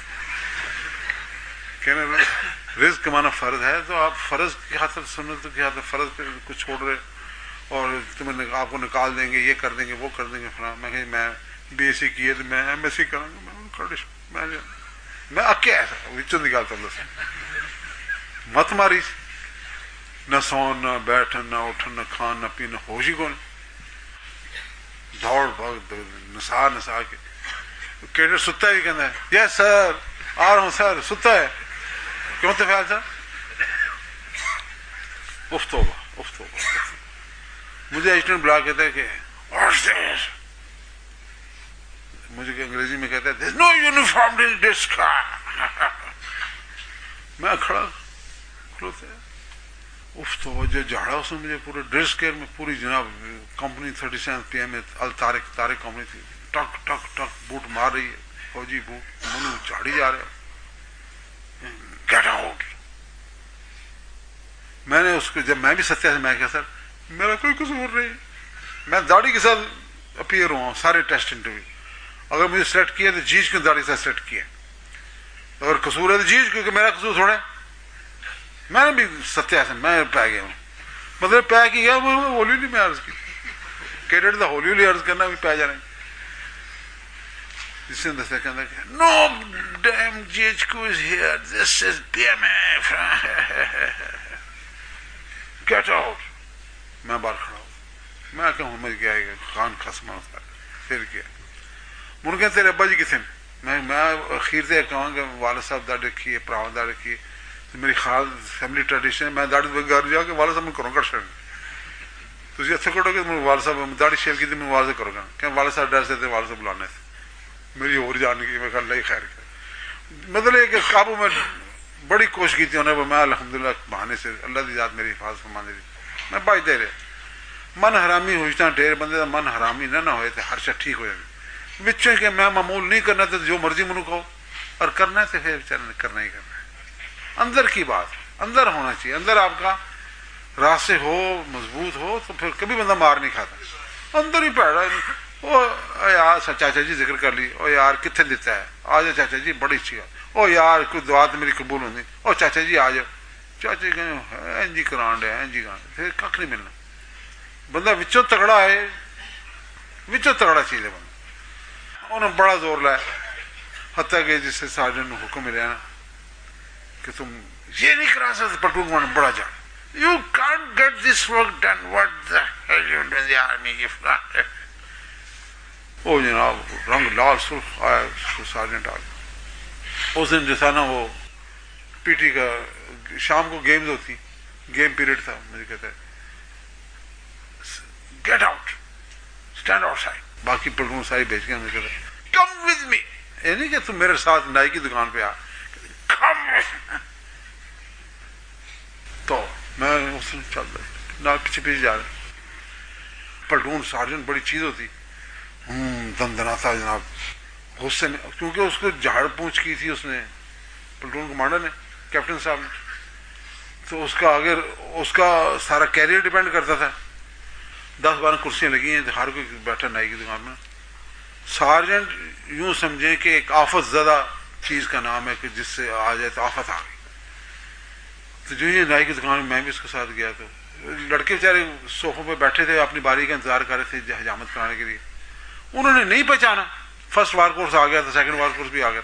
Speaker 1: کہنے رزق کمانا فرض ہے تو آپ فرض کی خاطر سنت کی خاطر فرض پہ کچھ چھوڑ رہے اور تمہیں آپ کو نکال دیں گے, یہ کر دیں گے, وہ کر دیں گے فلاں. میں کہ میں بی ایس سی کی ہے تو میں ایم ایس سی کروں گا. میں اکے ایسا وچوں نکالتا ہوں. مت ماری, نہ سون نہ بیٹھن نہ اٹھن نہ کھان نہ پین, ہوش ہی کون. دوڑ بھاگ نسا نسا کے. کیڈٹ ستا ہے, کہنا ہے یس سر آ رہا ہوں سر. ستا ہے کیوں تو خیال سر, اف توبہ اف توبہ. مجھے ایجنٹ بلا کہتا ہے کہ مجھے انگریزی میں کہتا ہے there's no uniform in this car. میں کھڑا کھلوتے اف تو جو جھاڑا اس نے مجھے پورے ڈریس کیئر میں پوری جناب کمپنی 37 PM میں الطارق کمپنی تھی, ٹک ٹک ٹک بوٹ مار رہی ہے, فوجی بوٹ منہ چاڑی جا رہا ہے. Get out. میں نے اس کو, جب میں بھی ستیہ سے میں کہا سر میرا کوئی قصور نہیں, میں داڑھی کے ساتھ اپیئر ہوا ہوں سارے ٹیسٹ انٹرویو. اگر مجھے سلیکٹ کیا تو جیج کی داڑھی سے سلیکٹ کیا, اگر قصور ہے تو جیج, کیونکہ میرا قصور تھوڑا ہے. میں نے بھی ستیہ سے میں پہ گیا ہوں, مطلب پہ کی گیا ہولی نہیں میں عرض کی. کیڈٹ تھا ہولی ہولی عرض کرنا بھی پہ جانا. جس نے دستا کہنا کہ نو dam G H Q is here, this is P M F, get out. میں باہر کھڑا ہوں, میں کہوں مجھے کیا ہے خان خسما ہوتا ہے. پھر کیا من کہ تیرے ابا جی کتنے, میں اخیر سے کہوں کہ والد صاحب داڑھی رکھی ہے, پراؤں داڑھی رکھی ہے, میری خاص فیملی ٹریڈیشن ہے میں داڑھی گھر جا کے والد صاحب کروں کٹ چڑھیں تھی اتنے کٹو گے والد صاحب داڑھی شیو کی میں والد کرو گا کہ والد صاحب ڈریس دیتے والد صاحب بلانے تھے میری اور جان کی میں کہا اللہ خیر کر مطلب یہ کہ قابو میں بڑی کوشش کی تھی انہیں میں الحمدللہ بہانے سے اللہ کی ذات میری حفاظت فرمانے دی میں بچ دے رہے من حرامی ہوجتا ڈھیر بندے کا من حرامی نہ ہوئے تو ہر شاید ٹھیک ہو جائے بچوں کہ میں معمول نہیں کرنا تو جو مرضی منو کہو اور کرنا ہے تو پھر بیچارے نے کرنا ہی کرنا ہے اندر کی بات اندر ہونا چاہیے اندر آپ کا راستے ہو مضبوط ہو تو پھر کبھی بندہ مار نہیں کھاتا اندر ہی پیڑا وہ یار چاچا جی ذکر کر لی او یار کتنے دیتا ہے آ جاؤ چاچا جی بڑی اچھی بات او یار کوئی دعا تو میری قبول ہوتی او چاچا جی آ جاؤ چاچا جی کہ جی کران ہے جی کران پھر کھ نہیں ملنا بندہ وچوں تگڑا ہے وچوں تگڑا چیز ہے بندہ انہوں نے بڑا زور لایا حتیٰ کہ جس سے سارجنٹ نے حکم ملیا نا کہ تم یہ نہیں کرا سکتے پلٹون کمانڈر بڑا جان You can't get this work done. What the hell you do in the army? او جناب رنگ لال سرخ آیا سارجنٹ آ گیا اس دن جو تھا نا وہ پی ٹی کا شام کو گیمز ہوتی گیم پیریڈ تھا مجھے کہتا ہے get out stand outside باقی پلٹون ساری بیچ کے مجھے کہتا ہے کم ود می یہ نہیں کہ تم میرے ساتھ نائی کی دکان پہ آ تو میں اس نے چل رہا پیچھے پیچھے جا رہے پلٹون سارجنٹ بڑی چیز ہوتی دندناتا جناب غصے میں کیونکہ اس کو جھاڑ پونچھ کی تھی اس نے پلٹون کمانڈر نے کیپٹن صاحب نے تو اس کا اگر اس کا سارا کیریئر ڈیپینڈ کرتا تھا 10-12 کرسیاں لگی ہیں ہر کوئی بیٹھا نائی کی دکان میں سارجنٹ یوں سمجھیں کہ ایک آفت زدہ چیز کا نام ہے کہ جس سے آ جائے تو آفت آ گئی تو جو یہ نائی کی دکان میں بھی اس کے ساتھ گیا تو لڑکے بیچارے صوفوں پہ بیٹھے تھے اپنی باری کا انتظار کر رہے تھے حجامت کرانے کے لیے انہوں نے نہیں پہچانا فرسٹ وار کورس آ گیا تھا سیکنڈ وار کورس بھی آ گیا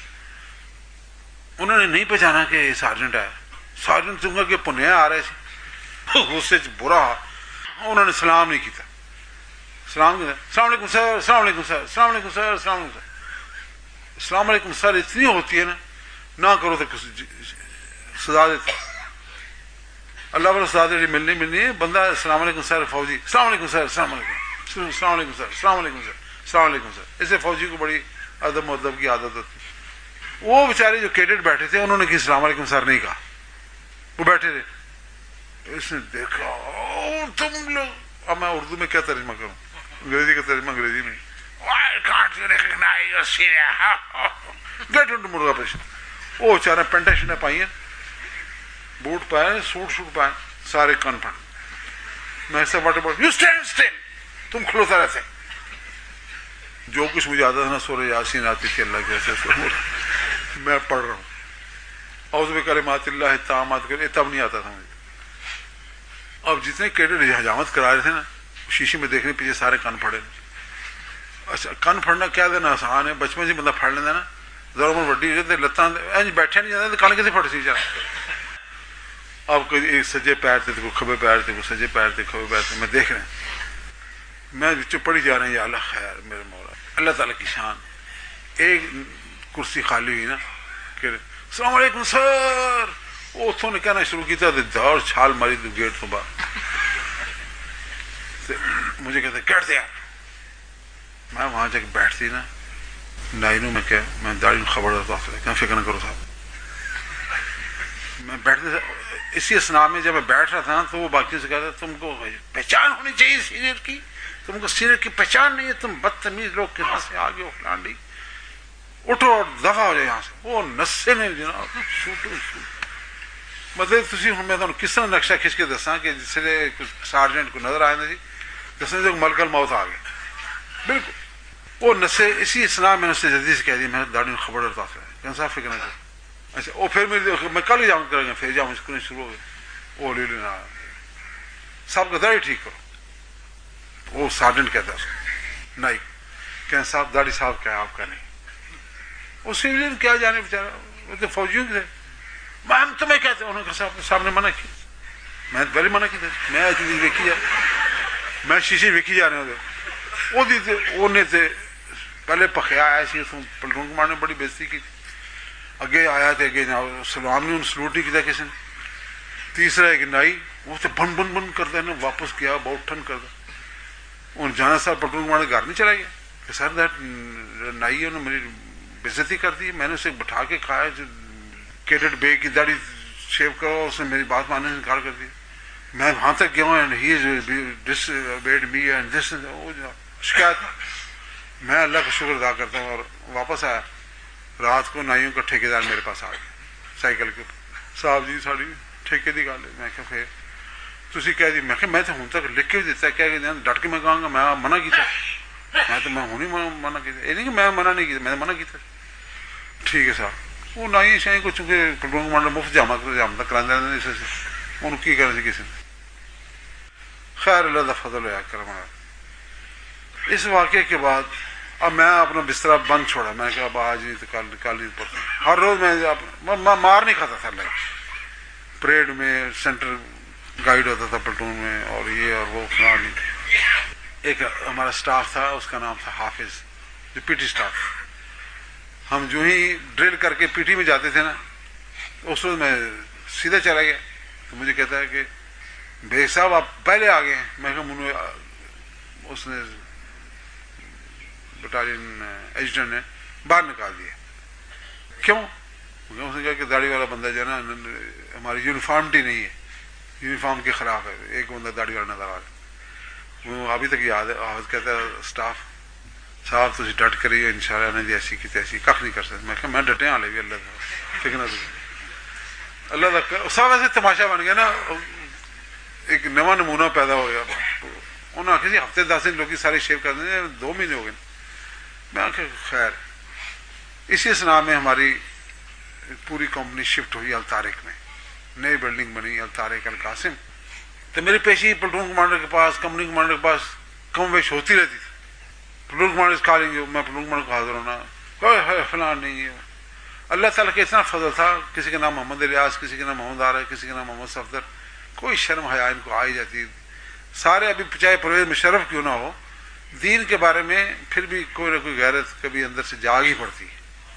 Speaker 1: انہوں نے نہیں پہچانا کہ یہ سارجنٹ ہے سارجنٹ چونگا کہ پنیا آ رہے تھے غصے برا انہوں نے سلام نہیں کیا السلام علیکم سر السلام علیکم سر السلام علیکم سر السلام علیکم سر السلام علیکم سر اتنی ہوتی ہے نا نہ کرو تو سزا دیتے اللہ پر سزا دے ملنی ہے بندہ السلام علیکم سر فوجی السلام علیکم سر السلام علیکم السلام علیکم سر السلام علیکم سر السلام علیکم سر اسے فوجی کو بڑی ادب مدب کی عادت ہوتی وہ بیچارے جو کیڈٹ بیٹھے تھے انہوں نے کہ السلام علیکم سر نہیں کہا وہ بیٹھے تھے اس نے دیکھا تم لوگ اب میں اردو میں کیا ترجمہ کروں انگریزی کا ترجمہ انگریزی میں گیٹ انٹو مرغا پیشن وہ بیچارے پینٹا شنٹا پائی ہیں بوٹ پائے سوٹ شوٹ پائے سارے کن پھڑ میں سے water boat you stand still تم کھلوتا رہتے جو کچھ مجھے آتا تھا نا سورہ یاسین آتی تھی اللہ کے ایسے میں پڑھ رہا ہوں اعوذ بکلمات اللہ التامات کر تب نہیں آتا تھا مجھے اب جتنے کیڈٹ حجامت کرا رہے تھے نا شیشے میں دیکھنے پیچھے سارے کن پھڑے اچھا کن پھڑنا کیا دینا آسان ہے بچپن سے بندہ پھڑ لینا نا ذرا عمر وڈی ہو جاتی لتاں بیٹھے نہیں جاتے تو کن کیسے پھٹ سی جا اب کوئی ایک سجے پیر تھے کوئی کھبے پیر تھے کوئی سجے پیر تھے کھبے پیر تھے میں دیکھ رہے ہیں میں بچوں پڑھی جا رہے ہیں یا اللہ خیر میرے مولا اللہ تعالیٰ کی شان ایک کرسی خالی ہوئی نا کہ السلام علیکم سر وہ اتوں نے کہنا شروع کیا دوڑ چھال ماری تو گیٹ تو باہر مجھے کہتے کیٹ دیا میں وہاں جا کے بیٹھتی نا نائنوں میں کیا میں داڑھی میں خبر رہتا کہ فکر نہ کرو صاحب میں بیٹھتے اسی اسنا میں جب میں بیٹھ رہا تھا نا تو وہ باقیوں سے کہتا تم کو پہچان ہونی چاہیے سینئر کی تم کو سینئر کی پہچان نہیں ہے تم بدتمیز لوگ کہاں سے آگے ہو فلانڈی اٹھو اور دفع ہو جائے یہاں سے وہ نسے نے جناب شوٹو مطلب تھی ہوں میں کس طرح نقشہ کھینچ کے دساں کہ جس سے کچھ سارجنٹ کو نظر آئے نا جی دسنے جو ملکل موت آ گیا بالکل وہ نسے اسی اسلام میں نسے جلدی سے کہہ دی میں داڑھی میں خبر ڈرتا کہ صاحب فکر نہ کرو اچھا وہ پھر میں کل ہی جاؤں کریں گے پھر جاؤں اسکول شروع ہو گئے وہ لے لینا صاحب کا داڑھی ٹھیک کرو وہ سارجنٹ کہتا ہے اس کو نہیں کہ صاحب داڑھی صاحب کیا آپ کا نہیں وہ سویلین کیا جانے بیچارہ وہ تو فوجیوں کے تھے میں ہم تمہیں کہتے ہیں انہوں نے کہا صاحب نے منع کی میں پہلے منع کی تھی میں ویکھی جا میں شیشے ویکھی جا رہے ہوتے وہ نہیں تھے پہلے پخیا آیا سی پلٹون کمانڈر نے بڑی بےزتی کی تھی اگے آیا تو اگے سلام نے سلوٹ نہیں کیا کسی نے. تیسرا ایک نائی وہ تو بن بن بن کرتا ہے نا, واپس گیا بہت ٹھنڈ کرتا. ان جانا صاحب پلٹون کمانڈر گھر نہیں چلا گیا کہ سر دیٹ نائی ہے, انہوں نے میری بےزتی کر دی, میں نے اسے بٹھا کے کھایا, جو کیڈٹ بے کی داڑھی شیو کرو, اس نے میری بات ماننے سے انکار کر دیا. میں وہاں تک گیا ہوں and he this bad me and this شکایت. میں اللہ کا شکر ادا کرتا ہوں. اور واپس آیا رات کو, نائیوں کا ٹھیکیدار میرے پاس آ گیا سائیکل کے اوپر, صاحب جی ساری ٹھیکے دی گل ہے. میں کہ پھر تھی کہہ دی, میں کہ میں تو ہوں تک لکھ کے بھی دیتا, کہہ کے ڈٹ کے میں کہوں گا میں منع کیا, میں ہوں نہیں منع کیا, یہ نہیں کہ میں منع نہیں کیا, میں نے منع کیا. ٹھیک ہے صاحب, وہ نائی شاہی کو چونکہ پلٹون کمانڈر مفت جامع تک کرا دیں اسے انہوں کی کرنا کسی نے. خیر اللہ کا فضل ہے کرم. اس واقعے کے بعد اب میں اپنا بستر بند چھوڑا. میں کہا اب آج نہیں تو کل نہیں پڑتا. ہر روز میں مار نہیں کھاتا تھا. پریڈ میں سینٹر گائیڈ ہوتا تھا پلٹون میں, اور یہ اور وہ فلاں. ایک ہمارا سٹاف تھا, اس کا نام تھا حافظ, جو پی ٹی سٹاف. ہم جو ہی ڈرل کر کے پی ٹی میں جاتے تھے نا, اس وقت میں سیدھا چلا گیا تو مجھے کہتا ہے کہ بیگ صاحب آپ پہلے آ گئے ہیں. میں کہا اس نے بٹالین ایجنٹ نے باہر نکال دیا. کیوں؟ اس نے کہا کہ داڑھی والا بندہ جو ہے نا, ہماری یونیفارمٹی نہیں ہے, یونیفارم کے خلاف ہے. ایک بندہ داڑھی والا نظر آ رہا ہے, وہ ابھی تک یاد ہے. حافظ کہتا ہے اسٹاف صاحب تھی ڈٹ کریے ان شاء اللہ, نہیں ایسی کی تیسی کھ نہیں کر سکتے. میں کہ میں ڈٹے ہالے بھی اللہ کا ٹھیک نا, اللہ کا سب ایسے تماشا بن گیا نا, ایک نواں نمونہ پیدا ہو گیا. انہوں نے آخر جی ہفتے 10 دن لوگ سارے شیو کر دیں, 2 مہینے ہو گئے. میں آخر خیر اسی اسنا میں ہماری پوری کمپنی شفٹ ہوئی الطارق میں. نئی بلڈنگ بنی الطارق القاسم. تو میری پیشی پلٹون کمانڈر کے پاس, کمپنی کمانڈر کے پاس کم بیش ہوتی رہتی تھی. پلٹون کمانڈر کھا لیں گے, میں پلٹون کمانڈر کو حاضر ہونا, کوئی فلاں نہیں ہے. اللہ تعالیٰ کا اتنا فضل تھا, کسی کا نام محمد ریاض, کسی کا نام محمد عارف, کسی کا نام محمد صفدر. کوئی شرم حیا ان کو آ ہی جاتی. سارے ابھی چاہے پرویز مشرف کیوں نہ ہو, دین کے بارے میں پھر بھی کوئی نہ کوئی غیرت کبھی اندر سے جاگ ہی پڑتی ہے.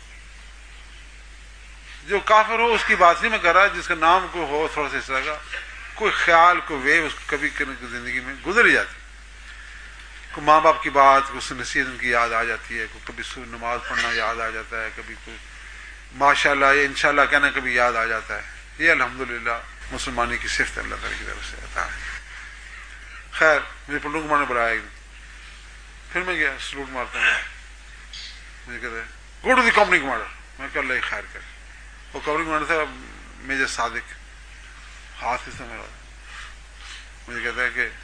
Speaker 1: جو کافر ہو اس کی بات نہیں میں کر رہا, جس کا نام کو ہو تھوڑا سا اس طرح کا کوئی خیال, کوئی ویو اس کو کبھی زندگی میں گزر ہی جاتی. کوئی ماں باپ کی بات, کوئی نصیحت ان کی یاد آ جاتی ہے, کبھی نماز پڑھنا یاد آ جاتا ہے, کبھی کوئی ماشاء اللہ یا انشاء اللہ کہنا کبھی یاد آ جاتا ہے. یہ الحمدللہ مسلمانی کی صفت اللہ تعالیٰ کی طرف سے عطا ہے. خیر مجھے پلٹون کمانڈر نے بلایا, پھر میں گیا سلوٹ مارتا ہوں. مجھے کہتا ہے go to the company commander. میں کہ اللہ خیر کرے. وہ کمپنی کمانڈر تھا میجر صادق, ہاتھ سے میرا. مجھے کہتا ہے کہ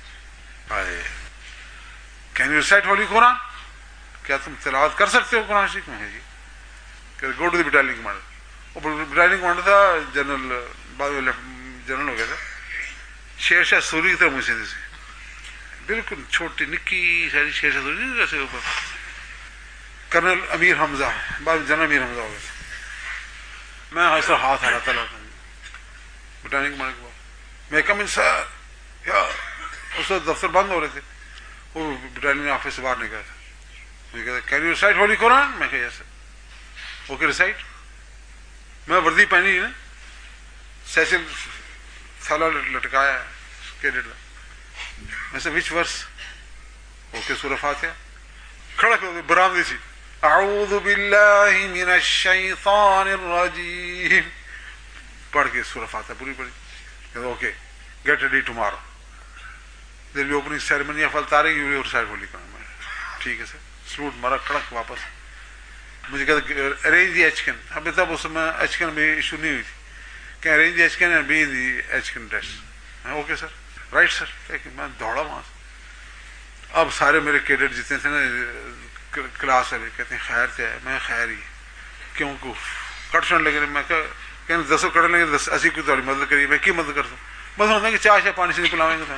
Speaker 1: can you recite holy Quran, کیا تم تلاوت کر سکتے ہو قرآن شریف میں؟ جی. کہ go to the battalion commander. وہ بٹالین کمانڈر تھا جنرل, بعد میں جنرل ہو گیا تھا, شیر شاہ سوری کی طرح مجھ سے بالکل چھوٹی نکی ساری شیر شاہ سوری جیسے اوپر. کرنل امیر حمزہ, بعد میں جنرل امیر حمزہ ہو گیا. میں ایسا ہاتھ ہلاتا رہتا بٹالین کمانڈر کے پاس. میں کم ان سر, اس وقت دفتر بند ہو رہے تھے. وہ بٹالین آفس سے باہر نکلا تھا. مجھے کہتا can you recite holy Quran. میں کہ یس سر. Okay recite. میں وردی پہنی نا, سیشن سالہ لٹکایا کیڈٹ. میں سے وچ ورس. اوکے سورہ فاتحہ. کھڑا کر برآمدی سی, اعوذ باللہ من الشیطان الرجیم, پڑھ کے سورہ فاتحہ پوری پڑھی. Okay get ready tomorrow, there be opening ceremony of Al-Tariq, you will recite holy Quran. ٹھیک ہے سر. سلوٹ مارا, کڑک واپس. مجھے کہتا ارینج دی ایچکن. ابھی تب اس میں ایچکن بھی ایشو نہیں ہوئی تھی, کہ arrange the achkan and be in the achkan dress. Okay sir, right sir. کہ میں دوڑا وہاں سے. اب سارے میرے کیڈٹ جتنے تھے نا کلاس والے کہتے ہیں خیر سے ہے. میں خیر ہی کیوں کو کٹ سن لگے. میں کہ 10 کٹ لیں گے 10 اسی کو تھوڑی مدد کریے. میں کی مدد کرتا ہوں؟ بس ہوتا ہے کہ چائے پانی سے نہیں پلاویں گے.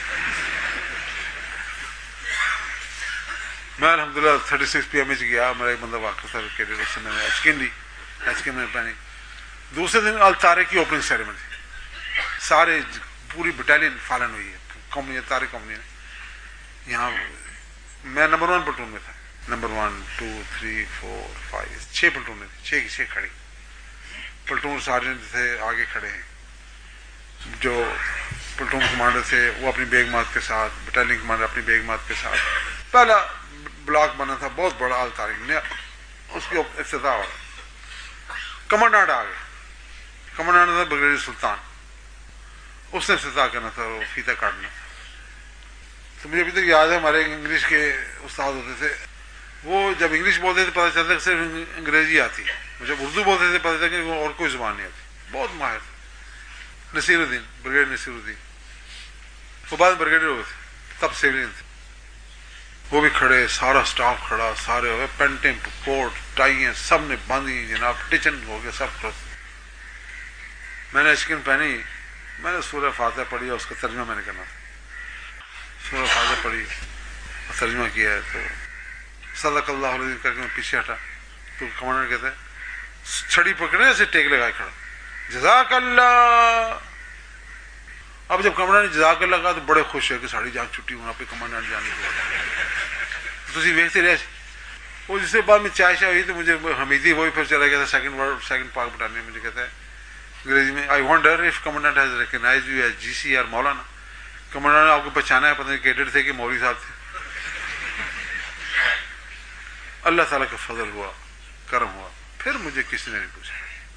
Speaker 1: میں الحمدللہ 36 PM گیا. میرا ایک بندہ واقع تھا کیڈٹ, اس سے میں نے ایچکن لی. ایچکن میں پہنی. دوسرے دن الطارق کی اوپننگ سیریمنی. سارے پوری بٹالین فالن ہوئی ہے کمپنی, الطارق کمپنی نے. یہاں میں نمبر 1 پلٹون میں تھا. نمبر 1 2 3 4 5 6 پلٹون میں تھی, 6 کی 6 کھڑی. پلٹون سارجنٹ تھے آگے کھڑے ہیں، جو پلٹون کمانڈر تھے وہ اپنی بیگمات کے ساتھ، بٹالین کمانڈر اپنی بیگمات کے ساتھ. پہلا بلاک بنا تھا بہت بڑا آل تاریخ نے، اس کی افتتاح ہوا. کمانڈنٹ آ گئے، کمانڈنٹ تھا بریگیڈیئر سلطان، اس نے افتتاح کرنا تھا، وہ فیتہ کاٹنا. تو مجھے ابھی تک یاد ہے ہمارے انگلش کے استاد ہوتے تھے، وہ جب انگلش بولتے تھے پتہ چلتا کہ صرف انگریزی آتی، جب اردو بولتے تھے پتہ چلتا کہ وہ اور کوئی زبان نہیں آتی. بہت ماہر تھے. نصیر الدین، بریگیڈیئر نصیر الدین، وہ بعد بریگیڈیئر ہوئے تھے، تب سیولین تھے. وہ بھی کھڑے، سارا اسٹاف کھڑا، سارے ہو گئے، پینٹیں کوٹ ٹائیں سب نے باندھی جناب، ٹچن ہو گیا سب کچھ. میں نے اشکن پہنی، میں نے سورہ فاتحہ پڑھی اور اس کا ترجمہ میں نے کرنا تھا. سورہ فاتحہ پڑھی اور ترجمہ کیا ہے تو صدق اللہ العظیم کر کے میں پیچھے ہٹا تو کمانڈر کہتے ہیں چھڑی پکڑے ایسے ٹیک لگائے کھڑا، جزاک اللہ. اب جب کمانڈر نے جزاک اللہ کہا تو بڑے خوش ہوئے کہ ساڑی جان چھٹی ہونا پہ کمانڈر جانے کے تھی ویکتے رہے. وہ جس کے بعد میں چائے شائے ہوئی تو مجھے حمیدی وہی پھر چلا گیا تھا سیکنڈ پاک بٹالین. مجھے کہتا ہے انگریزی میں I wonder if commandant has recognised you as G C R maulana. Commander نے آپ کو پہچانا ہے، پتہ نہیں کیڈٹ تھے کہ مولوی صاحب تھے. اللہ تعالیٰ کا فضل ہوا، کرم ہوا، پھر مجھے کسی نے نہیں پوچھا.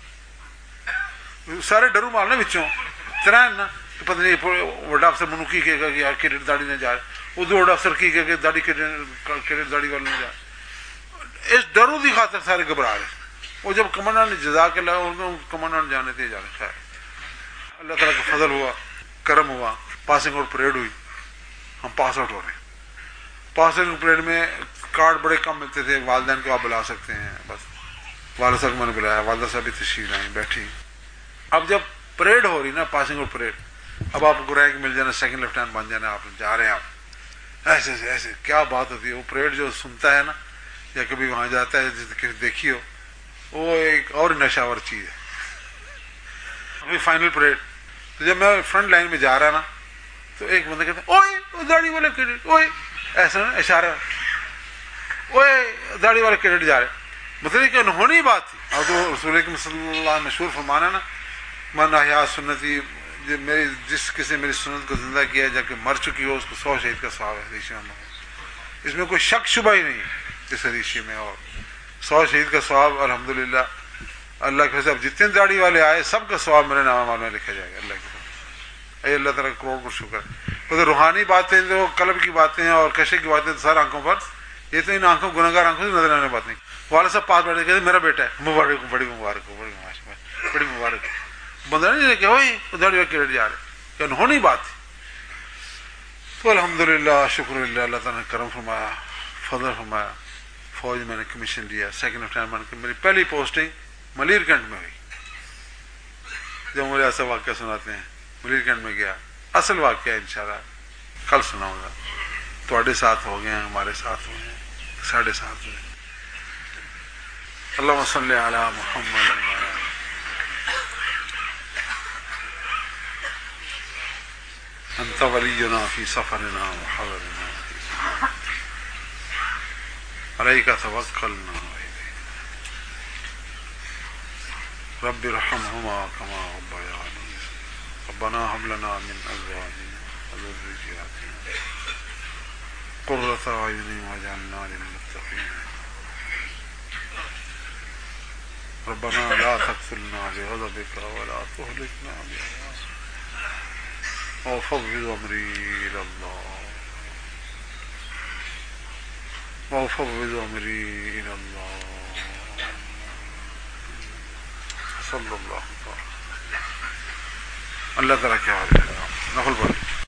Speaker 1: سارے ڈرو مارنا بچوں ترین نا کہ پتہ نہیں وڈا افسر منو کی کہے گا کہ یار کیڈٹ داڑھی نہ جائے، ادو وڈا افسر کی کہے گا داڑھی کیڈٹ داڑھی والے نہ جائے. اس ڈرو کی خاطر سارے گھبرا رہے. وہ جب کمانڈر نے جزاک اللہ کمانڈر نے جانے تھے جانے. خیر اللہ تعالیٰ کا فضل ہوا، کرم ہوا. پاسنگ آؤٹ پریڈ ہوئی، ہم پاس آؤٹ ہو رہے ہیں. پاسنگ آؤٹ پریڈ میں کارڈ بڑے کم ملتے تھے. والدین کو آپ بلا سکتے ہیں، بس والد صاحب کو میں نے بلایا، والدہ صاحب بھی تشریف لائیں بیٹھی. اب جب پریڈ ہو رہی نا پاسنگ آؤٹ پریڈ، اب آپ کو رینک مل جانا، سیکنڈ لیفٹیننٹ بن جانا، آپ جا رہے ہیں. آپ ایسے ایسے کیا بات ہوتی ہے. وہ پریڈ جو سنتا ہے نا یا کبھی وہاں جاتا ہے دیکھی ہو، وہ ایک اور نشاور چیز ہے. ابھی فائنل پریڈ تو جب میں فرنٹ لائن میں جا رہا نا تو ایک بندہ کہتا ہے اوئے داڑھی والے کیڈٹ، اوئے ایسا نا اشارہ، اوئے داڑھی والے کیڈٹ جا رہے. مطلب کہ انہونی بات تھی. اور تو رسول اکرم صلی اللہ علیہ وسلم مشہور فرمانا نا من احیا سنتی، میری جس کسی نے میری سنت کو زندہ کیا جب کہ مر چکی ہو اس کو 100 شہید کا ثواب ہے. حدیث میں اس میں کوئی شک شبہ ہی نہیں اس حدیث میں. اور 100 شہید کا ثواب الحمدللہ اللہ کے حساب جتنے داڑھی والے آئے سب کا ثواب میرے نام میں لکھا جائے گا. اللہ کی طرف اللہ تعالیٰ کا کروڑ کروڑ شکر ہے. تو روحانی باتیں جو قلب کی باتیں اور کشے کی باتیں سر آنکھوں پر، یہ تو ان آنکھوں گناہگار آنکھوں سے نظر آنے بات نہیں. والد صاحب پاس بیٹھے کہتے میرا بیٹا ہے، مبارک ہو، بڑی مبارک ہو، بڑی مبارک ہو. بندہ نہیں کہ وہی داڑھی والے کیڈٹ جا رہے کہ انہونی بات تھی. تو الحمدللہ شکر اللہ، اللہ تعالیٰ نے کرم فرمایا، فضل فرمایا. فوج میں نے کمیشن لیا، سیکنڈ لیفٹیننٹ بن کے میری پہلی پوسٹنگ ملیر کینٹ میں ہوئی. جب مجھے ایسا واقعہ سناتے ہیں ملیر کینٹ میں گیا، اصل واقعہ انشاءاللہ کل سناؤں گا. تھوڑے ساتھ ہو گئے ہیں، ہمارے ساتھ ہوئے ہیں، 7.5 ہوئے. اللہم صلی علی محمد. انت ولینا فی سفرنا وحضرنا علیک توکلنا رب ارحمہما کما ربیانی. ربنا هب لنا من ازواجنا وذرریاتنا قرۃ اعین واجعلنا للمتقین. ربنا لا تغفلنا بغضبك ولا تهلكنا بعذابك وفوض امری الى اللہ وفوض امری الى اللہ. صلی اللہ تعالی. اللہ تعالیٰ کیا حال ہے. نفل پڑھ